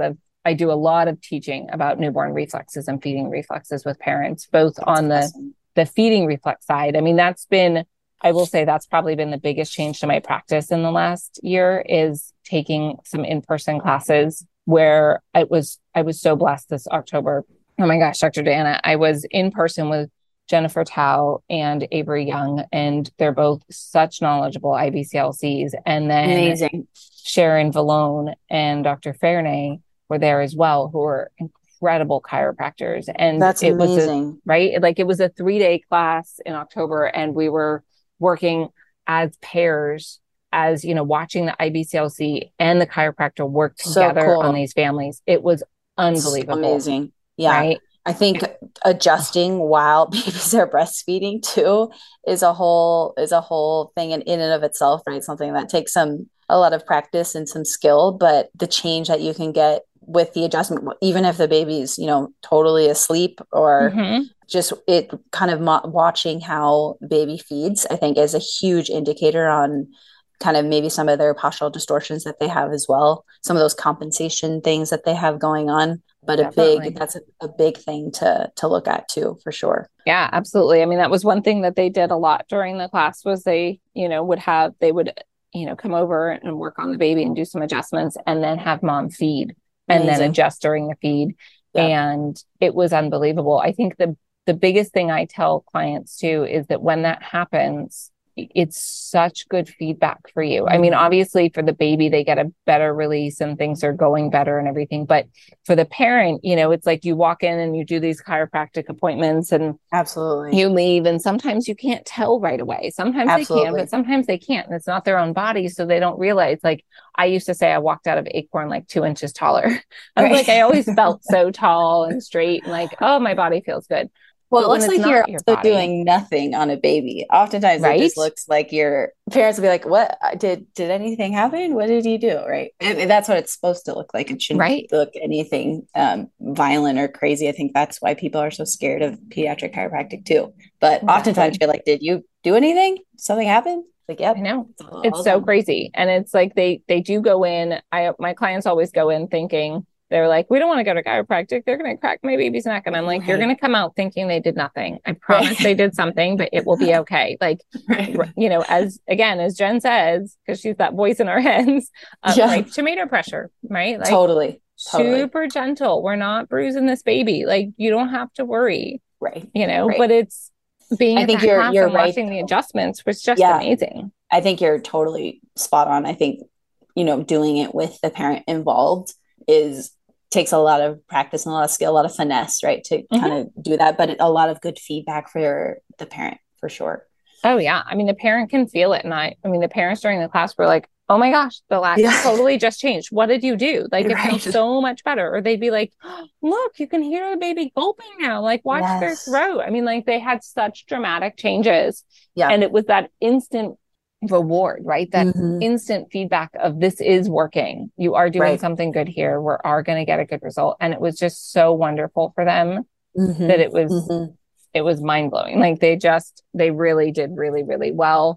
I do a lot of teaching about newborn reflexes and feeding reflexes with parents, both That's on the, awesome. the feeding reflex side. I mean, that's been, I will say that's probably been the biggest change to my practice in the last year, is taking some in-person classes where I was, I was so blessed this October. Oh my gosh, Doctor Diana, I was in person with Jennifer Tao and Avery Young, and they're both such knowledgeable I B C L Cs. And then Amazing. Sharon Vallone and Doctor Fairnay were there as well, who are incredible chiropractors. And That's it was a, amazing. right? Like it was a three day class in October, and we were working as pairs, as, you know, watching the I B C L C and the chiropractor work So together cool. on these families. It was It's unbelievable. amazing. Yeah. Right? I think adjusting while babies are breastfeeding too is a whole is a whole thing in, in and of itself, right? Something that takes some a lot of practice and some skill, but the change that you can get with the adjustment, even if the baby's, you know, totally asleep or Mm-hmm. just it kind of mo- watching how baby feeds, I think is a huge indicator on kind of maybe some of their postural distortions that they have as well, some of those compensation things that they have going on. But a Definitely. big, that's a, a big thing to to look at too, for sure. Yeah, absolutely. I mean, that was one thing that they did a lot during the class, was they, you know, would have, they would, you know, come over and work on the baby and do some adjustments, and then have mom feed and then Amazing. adjust during the feed. Yeah. And it was unbelievable. I think the, the biggest thing I tell clients too is that when that happens, it's such good feedback for you. I mean, obviously for the baby, they get a better release and things are going better and everything. But for the parent, you know, it's like you walk in and you do these chiropractic appointments and Absolutely. you leave, and sometimes you can't tell right away. Sometimes Absolutely. they can, but sometimes they can't. And it's not their own body. So they don't realize, like I used to say, I walked out of Acorn like two inches taller. I was Right. like, I always felt so tall and straight and like, oh, my body feels good. Well, But it when looks it's like you're not your also body, doing nothing on a baby. Oftentimes it right? just looks like your parents will be like, what did did anything happen? What did you do? Right. And that's what it's supposed to look like. It shouldn't Right. look anything um, violent or crazy. I think that's why people are so scared of pediatric chiropractic too. But Exactly. oftentimes you're like, did you do anything? Something happened? Like, yep. I know. It's, all, It's all so done. crazy. And it's like they they do go in. I my clients always go in thinking, they're like, we don't want to go to chiropractic. They're going to crack my baby's neck. And I'm like, Right. you're going to come out thinking they did nothing. I promise Right. they did something, but it will be okay. Like, Right. you know, as again, as Jen says, because she's that voice in our heads, uh, Yeah. ripe tomato pressure, right? Like, Totally. Totally. super gentle. We're not bruising this baby. Like, you don't have to worry, Right. you know, Right. but it's being I at think that you're class you're and right, watching the though. adjustments was just Yeah. amazing. I think you're totally spot on. I think, you know, doing it with the parent involved is takes a lot of practice and a lot of skill, a lot of finesse, right, to Mhm. kind of do that. But it, a lot of good feedback for the parent, for sure. Oh yeah. I mean, the parent can feel it. And I, I mean, the parents during the class were like, oh my gosh, the latch Yeah. totally just changed. What did you do? Like, it Right. feels so much better. Or they'd be like, oh, look, you can hear the baby gulping now. Like, watch Yes. their throat. I mean, like, they had such dramatic changes. Yeah. And it was that instant reward, right? That Mhm. instant feedback of, this is working. You are doing Right. something good here. We are going to get a good result. And it was just so wonderful for them Mhm. that it was, Mhm. it was mind blowing. Like, they just, they really did really, really well.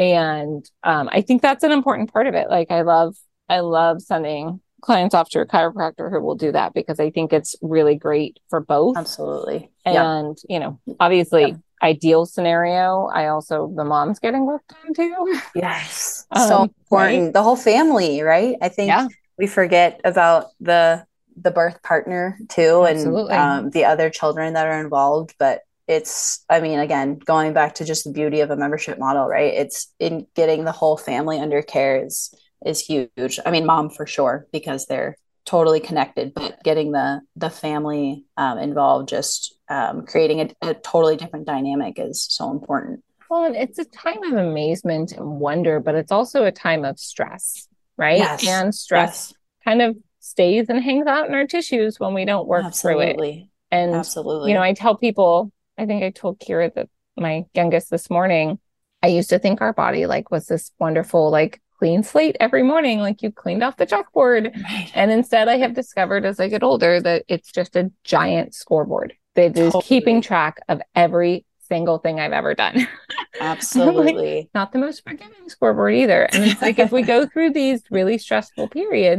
And um, I think that's an important part of it. Like, I love, I love sending clients off to a chiropractor who will do that, because I think it's really great for both. Absolutely. And, And, you know, obviously, yeah. ideal scenario, I also, the mom's getting worked on too. Yes. Um, So important. right? The whole family, right? I think Yeah. we forget about the the birth partner too, Absolutely. and um, the other children that are involved. But it's, I mean, again, going back to just the beauty of a membership model, right? It's in getting the whole family under care is is huge. I mean, mom for sure, because they're totally connected, but getting the the family um, involved, just um, creating a, a totally different dynamic is so important. Well, and it's a time of amazement and wonder, but it's also a time of stress, right? Yes. And stress Yes. kind of stays and hangs out in our tissues when we don't work through it. Absolutely. And, Absolutely. you know, I tell people, I think I told Kira, that my youngest, this morning, I used to think our body like was this wonderful, like, clean slate every morning, like you cleaned off the chalkboard. Right. And instead I have discovered as I get older that it's just a giant scoreboard that is Totally. keeping track of every single thing I've ever done. Absolutely. Like, not the most forgiving scoreboard either. And it's like, if we go through these really stressful periods,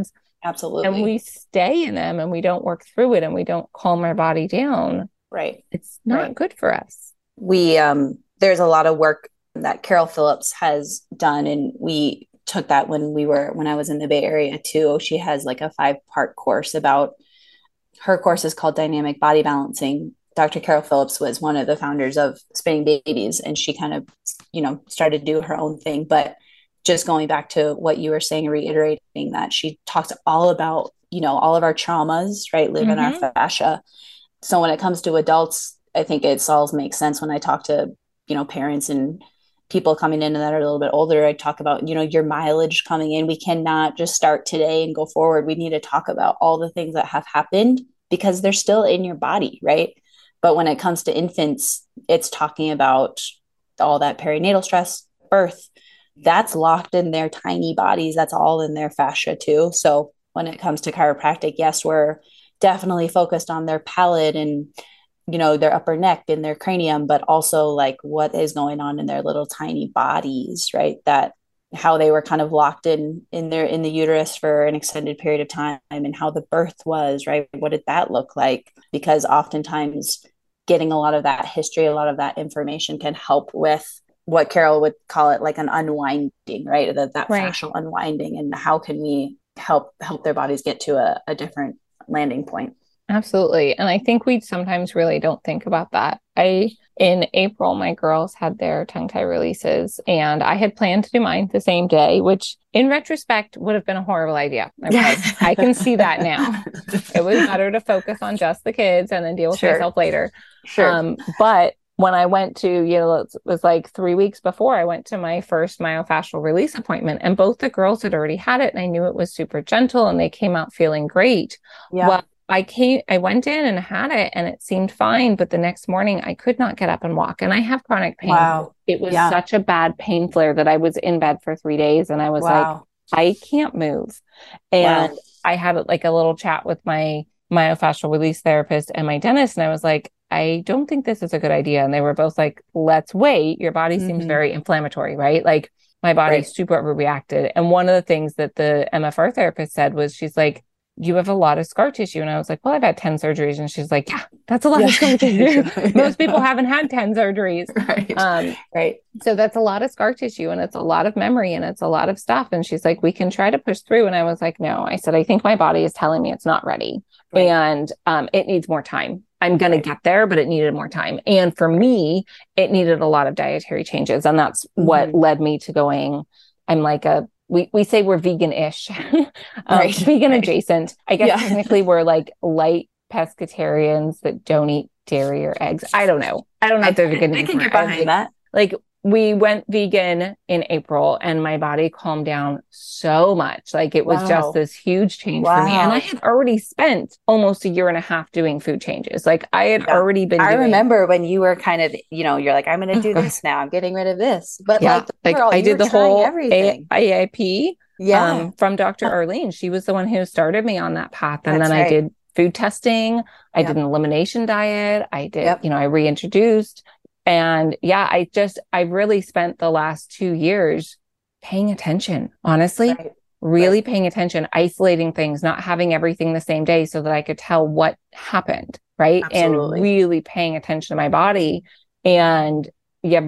Absolutely. and we stay in them and we don't work through it and we don't calm our body down, right. it's not right. good for us. We, um, there's a lot of work that Carol Phillips has done, and we took that when we were, when I was in the Bay Area too. She has like a five part course about, her course is called Dynamic Body Balancing. Doctor Carol Phillips was one of the founders of Spinning Babies, and she kind of, you know, started to do her own thing. But just going back to what you were saying, reiterating that she talks all about, you know, all of our traumas, right, live mm-hmm. in our fascia. So when it comes to adults, I think it all makes sense when I talk to, you know, parents and people coming in that are a little bit older. I talk about, you know, your mileage coming in. We cannot just start today and go forward. We need to talk about all the things that have happened because they're still in your body, right? But when it comes to infants, it's talking about all that perinatal stress, birth, that's locked in their tiny bodies. That's all in their fascia too. So when it comes to chiropractic, yes, we're definitely focused on their palate and, you know, their upper neck and their cranium, but also like what is going on in their little tiny bodies, right? That how they were kind of locked in, in their, in the uterus for an extended period of time, and how the birth was, right? What did that look like? Because oftentimes getting a lot of that history, a lot of that information can help with what Carol would call it, like an unwinding, right? That, that right. fascial unwinding, and how can we help, help their bodies get to a, a different landing point. Absolutely. And I think we sometimes really don't think about that. I, in April, my girls had their tongue tie releases, and I had planned to do mine the same day, which in retrospect would have been a horrible idea. Okay. I can see that now. It was better to focus on just the kids and then deal with sure. myself later. Sure. Um, but when I went to, you know, it was like three weeks before I went to my first myofascial release appointment, and both the girls had already had it, and I knew it was super gentle and they came out feeling great. Yeah. Well, I came, I went in and had it and it seemed fine. But the next morning I could not get up and walk, and I have chronic pain. Wow. It was yeah. such a bad pain flare that I was in bed for three days and I was wow. like, I can't move. And wow. I had like a little chat with my myofascial release therapist and my dentist. And I was like, I don't think this is a good idea. And they were both like, let's wait. Your body mm-hmm. seems very inflammatory, right? Like my body right. super overreacted. And one of the things that the M F R therapist said was, she's like, you have a lot of scar tissue. And I was like, well, I've had ten surgeries. And she's like, yeah, that's a lot yeah. of scar tissue. yeah. Most people haven't had ten surgeries. Right. Um, right. So that's a lot of scar tissue, and it's a lot of memory, and it's a lot of stuff. And she's like, we can try to push through. And I was like, no, I said, I think my body is telling me it's not ready right. and um, it needs more time. I'm going right. to get there, but it needed more time. And for me, it needed a lot of dietary changes. And that's mm-hmm. what led me to going, I'm like a, We we say we're vegan-ish, um, right. vegan right. adjacent. I guess yeah. technically we're like light pescatarians that don't eat dairy or eggs. I don't know. I don't know I, if there's a good name I can for get it. behind that. Like we went vegan in April, and my body calmed down so much. Like it was wow. just this huge change wow. for me. And I had already spent almost a year and a half doing food changes. Like I had yeah. already been. I doing... remember when you were kind of, you know, you're like, I'm going to do this now. I'm getting rid of this. But yeah. like, like girl, I did the whole everything. A I P. Yeah. Um, from Doctor Arlene. She was the one who started me on that path. And That's then right. I did food testing. I yep. did an elimination diet. I did, yep. you know, I reintroduced. And yeah, I just, I really spent the last two years paying attention, honestly, right. really right. paying attention, isolating things, not having everything the same day so that I could tell what happened. Right. Absolutely. And really paying attention to my body. And yeah,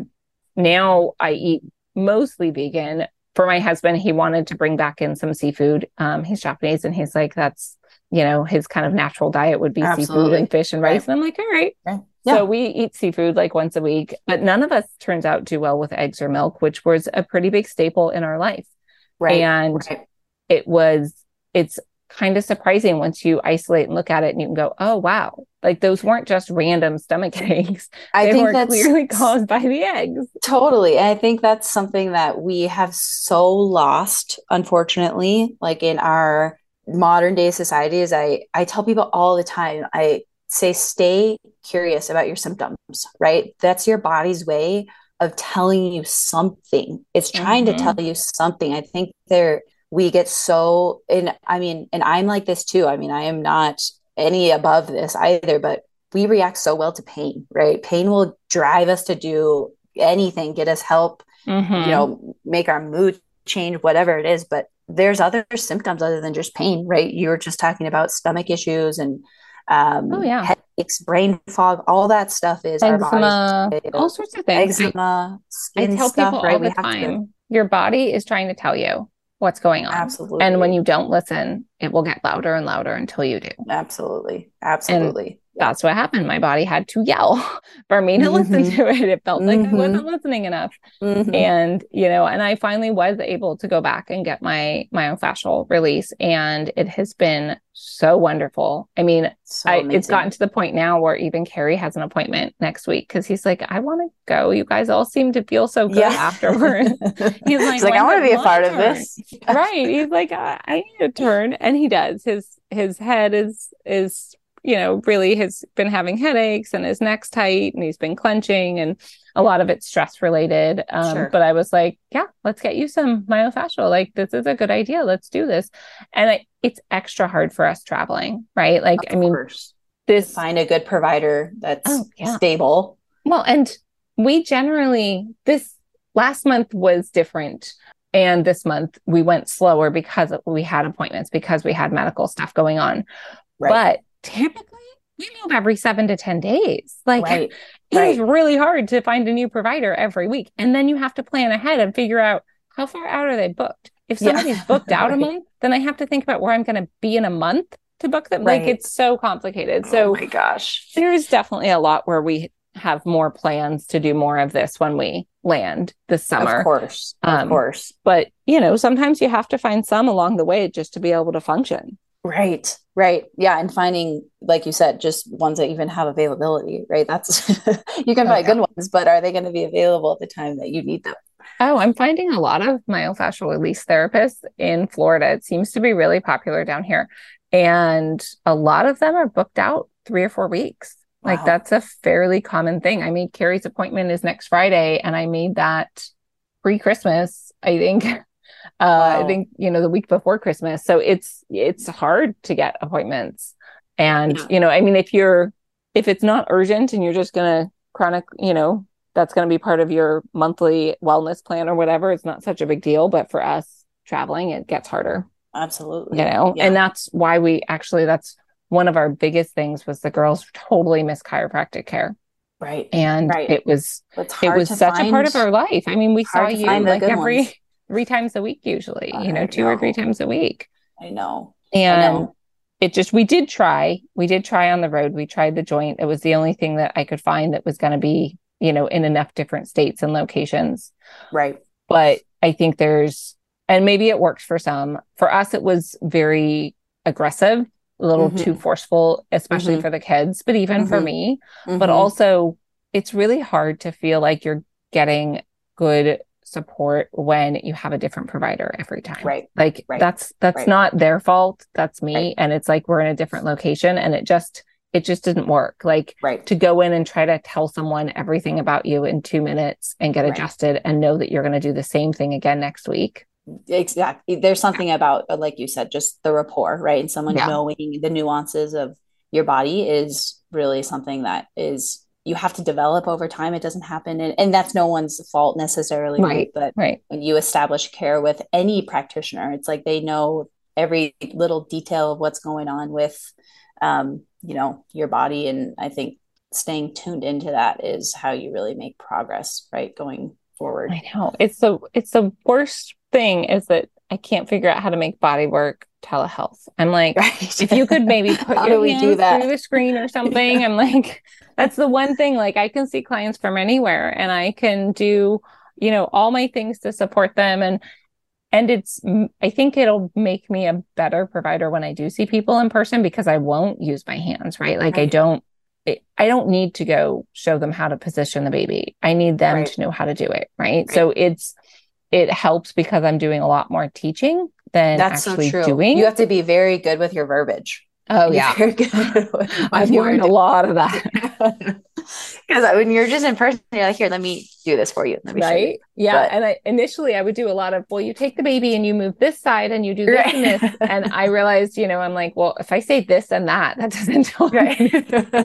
now I eat mostly vegan. For my husband, he wanted to bring back in some seafood. Um, he's Japanese, and he's like, that's, you know, his kind of natural diet would be Absolutely. seafood and fish and rice. Right. And I'm like, all right. right. Yeah. So we eat seafood like once a week, but none of us turns out do well with eggs or milk, which was a pretty big staple in our life. Right. And right. it was, it's kind of surprising once you isolate and look at it and you can go, oh, wow. Like those weren't just random stomach aches. I they think were that's clearly caused by the eggs. Totally. And I think that's something that we have so lost, unfortunately, like in our modern day society. Is I, I tell people all the time, I say, stay curious about your symptoms, right? That's your body's way of telling you something. It's trying mm-hmm. to tell you something. I think there, we get so, and I mean, and I'm like this too. I mean, I am not any above this either, but we react so well to pain, right? Pain will drive us to do anything, get us help, mm-hmm. you know, make our mood change, whatever it is. But there's other symptoms other than just pain, right? You were just talking about stomach issues and um, Oh yeah. headaches, brain fog, all that stuff is our Eczema, body's way all to- sorts of things. eczema, I, I skin tell stuff, people right? all We the have to time, your body is trying to tell you what's going on. And when absolutely, you don't listen, it will get louder and louder until you do. absolutely, And absolutely. that's what happened. My body had to yell for me to listen Mm-hmm. to it. It felt like I wasn't Mm-hmm. listening enough. Mm-hmm. And, you know, and I finally was able to go back and get my myofascial release. And it has been so wonderful. I mean, So I, amazing. it's gotten to the point now where even Carrie has an appointment next week because he's like, I want to go. You guys all seem to feel so good Yeah. afterwards. He's like, He's like, I "When's want it to be a my part of turn?" this. Right. He's like, I, I need a turn. And he does. His his head is is you know, really has been having headaches and his neck's tight and he's been clenching and a lot of it's stress related. Um, Sure. But I was like, yeah, let's get you some myofascial. Like, this is a good idea. Let's do this. And I, it's extra hard for us traveling, right? Like, Of I mean, course. this. Find a good provider that's Oh, yeah. stable. Well, and we generally, this last month was different. And this month we went slower because we had appointments, because we had medical stuff going on. Right. But typically we move every seven to ten days. Like Right. it Right. is really hard to find a new provider every week. And then you have to plan ahead and figure out how far out are they booked. If Yeah. somebody's booked out a Right. month, then I have to think about where I'm going to be in a month to book them. Like Right. it's so complicated. Oh So my gosh. there's definitely a lot where we have more plans to do more of this when we land this summer. Of course. Of Um, course. But, you know, sometimes you have to find some along the way just to be able to function. Right. Right. Yeah. And finding, like you said, just ones that even have availability, right? That's, you can Oh, find yeah. good ones, but are they going to be available at the time that you need them? Oh, I'm finding a lot of myofascial release therapists in Florida. It seems to be really popular down here. And a lot of them are booked out three or four weeks. Like Wow. that's a fairly common thing. I made Carrie's appointment is next Friday, and I made that pre-Christmas, I think. Uh, Wow. I think, you know, the week before Christmas. So it's it's hard to get appointments. And, Yeah. you know, I mean, if you're if it's not urgent and you're just gonna chronic, you know, that's going to be part of your monthly wellness plan or whatever, it's not such a big deal. But for us traveling, it gets harder, Absolutely. you know, Yeah. and that's why we actually, that's one of our biggest things was the girls totally miss chiropractic care. Right. And Right. it was, It's it hard was to such find, a part of our life. I mean, we saw hard to you find the like good every ones. three times a week, usually, you know, I two or three know. times a week. I know. I And know. it just, we did try, we did try on the road. We tried the joint. It was the only thing that I could find that was going to be, you know, in enough different states and locations. Right. But I think there's, and maybe it works for some. For us, it was very aggressive, a little Mhm. too forceful, especially Mhm. for the kids, but even for Mhm. me. But Mhm. also, it's really hard to feel like you're getting good support when you have a different provider every time. Right. Like Right. that's that's Right. not their fault. That's me. Right. And it's like we're in a different location, and it just it just didn't work. Like Right. to go in and try to tell someone everything about you in two minutes and get Right. adjusted and know that you're going to do the same thing again next week. Exactly. There's something about, like you said, just the rapport, right? And someone Yeah. knowing the nuances of your body is really something that is you have to develop over time. It doesn't happen, and, and that's no one's fault necessarily, right? Right. But Right. when you establish care with any practitioner, it's like they know every little detail of what's going on with, um, you know, your body. And I think staying tuned into that is how you really make progress, right? Going forward. I know. It's the it's the worst thing is that I can't figure out how to make body work telehealth. I'm like, Right. if you could maybe put How your do we hands do that? through the screen or something. I'm like, that's the one thing. Like I can see clients from anywhere and I can do, you know, all my things to support them. And and it's, I think it'll make me a better provider when I do see people in person because I won't use my hands, right? Like I Right. don't, I don't need to go show them how to position the baby. I need them Right. to know how to do it, right? Right. So it's, it helps because I'm doing a lot more teaching than That's so actually true. doing. You have to be very good with your verbiage. Oh, You're yeah. very good. I've learned a lot of that. Because when you're just in person, you're like, here, let me do this for you. Let me show you. Right. Yeah. But And I initially I would do a lot of, well, you take the baby and you move this side and you do this right. and this. And I realized, you know, I'm like, well, if I say this and that, that doesn't tell right. me.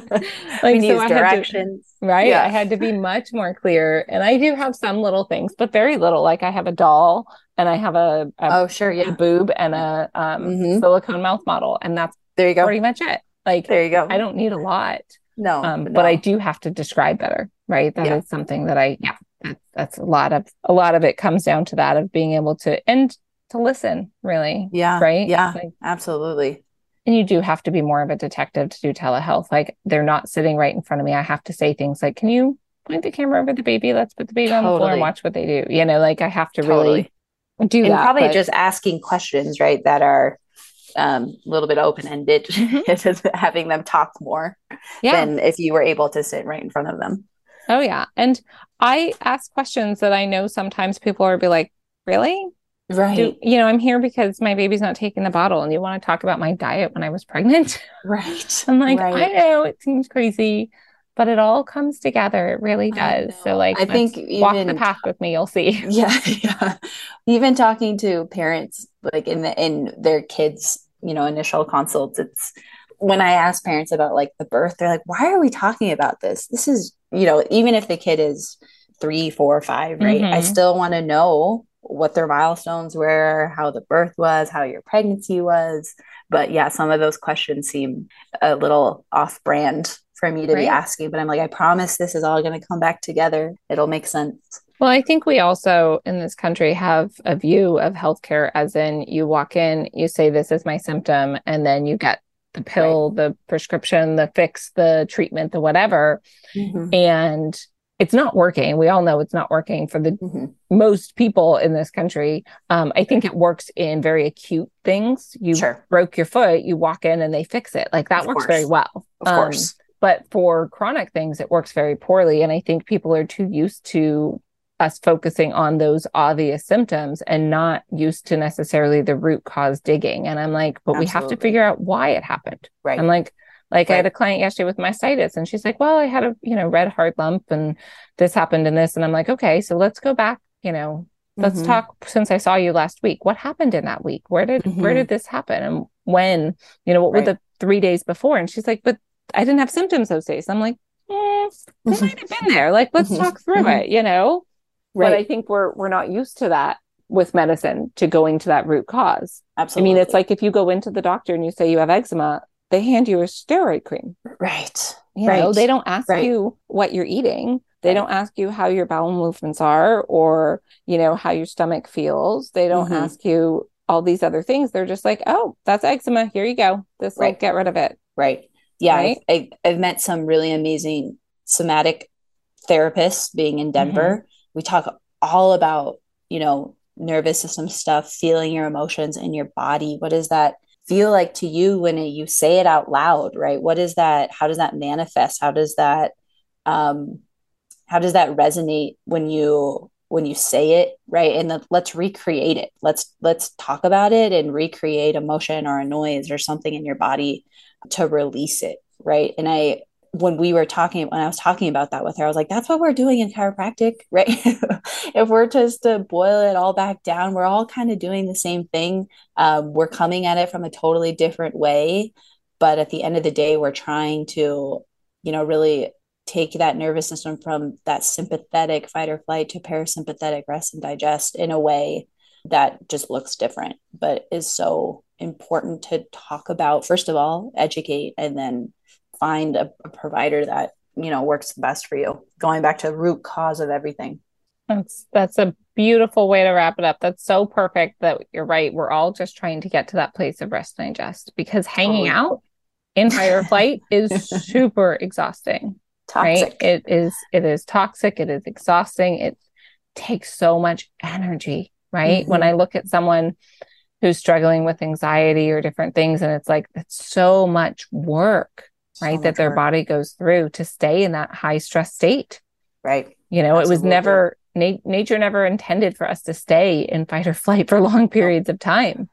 We Like, need so I had to, directions. right. Yeah. I had to be much more clear. And I do have some little things, but very little. Like I have a doll and I have a, a, Oh, sure. a Yeah. boob and a um, hmm silicone mouth model. And that's There you go. pretty much it. Like, There you go. I don't need a lot. No, Um, no. but I do have to describe better, right? That Yeah. is something that I, yeah, that's, that's a lot of, a lot of it comes down to that of being able to, and to listen really. Yeah. Right. Yeah. Like, Absolutely. and you do have to be more of a detective to do telehealth. Like they're not sitting right in front of me. I have to say things like, can you point the camera over the baby? Let's put the baby on the floor and Totally. watch what they do. You know, like I have to Totally. really do And that. probably But just asking questions, right, that are um, a little bit open-ended, Mhm. having them talk more yeah. than if you were able to sit right in front of them. Oh, yeah. And I ask questions that I know sometimes people are be like, really? Do, Right. you know, I'm here because my baby's not taking the bottle and you want to talk about my diet when I was pregnant. Right. I'm like, I Right. know it seems crazy, but it all comes together. It really I does. So know. like, I let's think walk the even path with me. You'll see. yeah, yeah. Even talking to parents like in the in their kids, you know, initial consults, it's when I ask parents about like the birth, they're like, why are we talking about this? This is, you know, even if the kid is three, four, five, right? I hmm still want to know what their milestones were, how the birth was, how your pregnancy was. But yeah, some of those questions seem a little off brand for me to be Right. asking. But I'm like, I promise this is all going to come back together. It'll make sense. Well, I think we also in this country have a view of healthcare as in you walk in, you say, this is my symptom, and then you get the pill, Right. the prescription, the fix, the treatment, the whatever. Mm-hmm. And it's not working. We all know it's not working for the Mm-hmm. most people in this country. Um, I think it works in very acute things. You Sure. broke your foot, you walk in and they fix it. Like that Of works course. very well. Of Um, course. but for chronic things, it works very poorly. And I think people are too used to us focusing on those obvious symptoms and not used to necessarily the root cause digging. And I'm like, but we have to Absolutely. figure out why it happened. Right. I'm like, like I had Right. a client yesterday with mastitis and she's like, well, I had a, you know, red hard lump and this happened and this. And I'm like, okay, so let's go back, you know, let's Mm-hmm. talk since I saw you last week. What happened in that week? Where did, where Mm-hmm. did this happen? And when, you know, what were Right. the three days before? And she's like, but I didn't have symptoms those days. I'm like, eh, they might have been there. Like, let's talk through it, you know? But I Right. think we're we're not used to that with medicine, to going to that root cause. Absolutely. I mean, it's like if you go into the doctor and you say you have eczema, they hand you a steroid cream. right. You Right. know, they don't ask Right. you what you're eating. They Right. don't ask you how your bowel movements are or, you know, how your stomach feels. They don't Mm-hmm. ask you all these other things. They're just like, oh, that's eczema. Here you go. This will Right. get rid of it. Right. Yeah. Right. I've, I've, I've met some really amazing somatic therapists being in Denver. Mm-hmm. We talk all about, you know, nervous system stuff, feeling your emotions in your body. What does that feel like to you when it, you say it out loud, right? What is that? How does that manifest? How does that, um, how does that resonate when you, when you say it, right? And the, let's recreate it. Let's, let's talk about it and recreate emotion or a noise or something in your body to release it. Right. And I, when we were talking, when I was talking about that with her, I was like, that's what we're doing in chiropractic, right? If we're just to boil it all back down, we're all kind of doing the same thing. Um, we're coming at it from a totally different way. But at the end of the day, we're trying to, you know, really take that nervous system from that sympathetic fight or flight to parasympathetic rest and digest in a way that just looks different, but is so important to talk about. First of all, educate, and then find a, a provider that, you know, works the best for you. Going back to the root cause of everything. That's that's a beautiful way to wrap it up. That's so perfect that you're right. We're all just trying to get to that place of rest and digest because hanging Totally. out in fight or flight is super exhausting. Toxic. Right? It is it is toxic, it is exhausting. It takes so much energy, right? Mm-hmm. When I look at someone who's struggling with anxiety or different things and it's like it's so much work, right? So that much their work. body goes through to stay in that high stress state. Right. You know, Absolutely. it was never, na- nature never intended for us to stay in fight or flight for long periods nope. of time.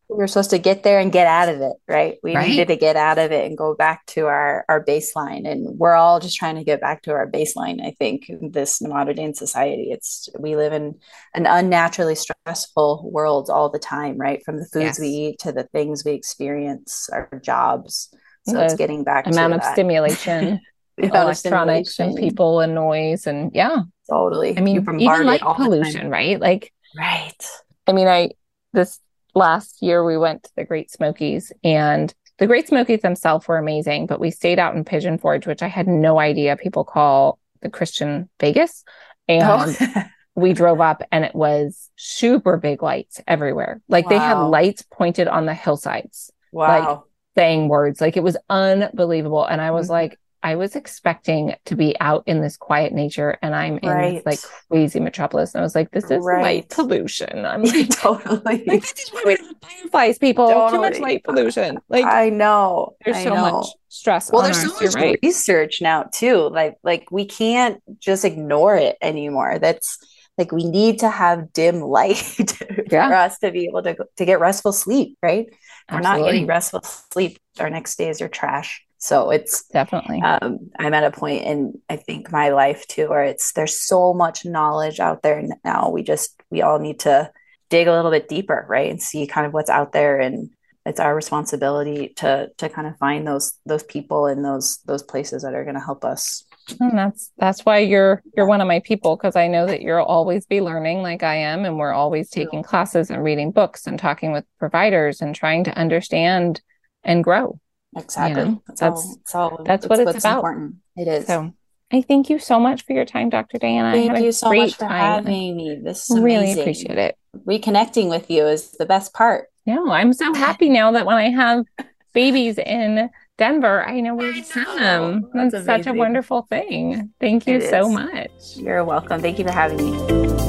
We were supposed to get there and get out of it, right? We Right. needed to get out of it and go back to our, our baseline. And we're all just trying to get back to our baseline, I think, in this modern day society. It's we live in an unnaturally stressful world all the time, right? From the foods Yes. we eat to the things we experience, our jobs. So The it's getting back to amount of that. stimulation, The amount of electronics and stimulation. people and noise and yeah. Totally. I mean, You're even bombarded light all the time. pollution, right? Like, Right. I mean, I this last year we went to the Great Smokies, and the Great Smokies themselves were amazing, but we stayed out in Pigeon Forge, which I had no idea people call the Christian Vegas. And Oh. we drove up and it was super big lights everywhere. Like they had Wow. lights pointed on the hillsides, like Wow. saying words. Like it was unbelievable. And I was Mhm. like, I was expecting to be out in this quiet nature, and I'm in Right. this like crazy metropolis. And I was like, this is light Right. pollution. I'm like, Totally. like, this is why we don't have fireflies, people. Too much Totally. light pollution. Like I know. there's I so know. much stress Well, on there's us. so You're much right. research now too. Like, like we can't just ignore it anymore. That's like we need to have dim light for Yeah. us to be able to to get restful sleep. Right? If we're not Absolutely. getting restful sleep, our next days are trash. So it's Definitely. um, I'm at a point in I think my life too where it's there's so much knowledge out there now. We just we all need to dig a little bit deeper, right, and see kind of what's out there, and it's our responsibility to to kind of find those those people and those those places that are going to help us. And that's that's why you're you're one of my people, because I know that you'll always be learning like I am, and we're always taking classes and reading books and talking with providers and trying to understand and grow. Exactly. You know, that's, that's all, that's all. that's what it's what's about. important. It is. So I thank you so much for your time, Doctor Diana. I Thank had a you so great much for time. having me. This is Really amazing. appreciate it. Reconnecting with you is the best part. Yeah, I'm so happy now that when I have babies in Denver, I know where to send them. That's That's such a amazing. wonderful thing. Thank you It so is. much. You're welcome. Thank you for having me.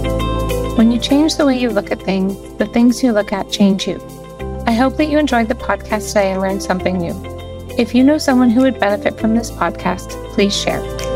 When you change the way you look at things, the things you look at change you. I hope that you enjoyed the podcast today and learned something new. If you know someone who would benefit from this podcast, please share.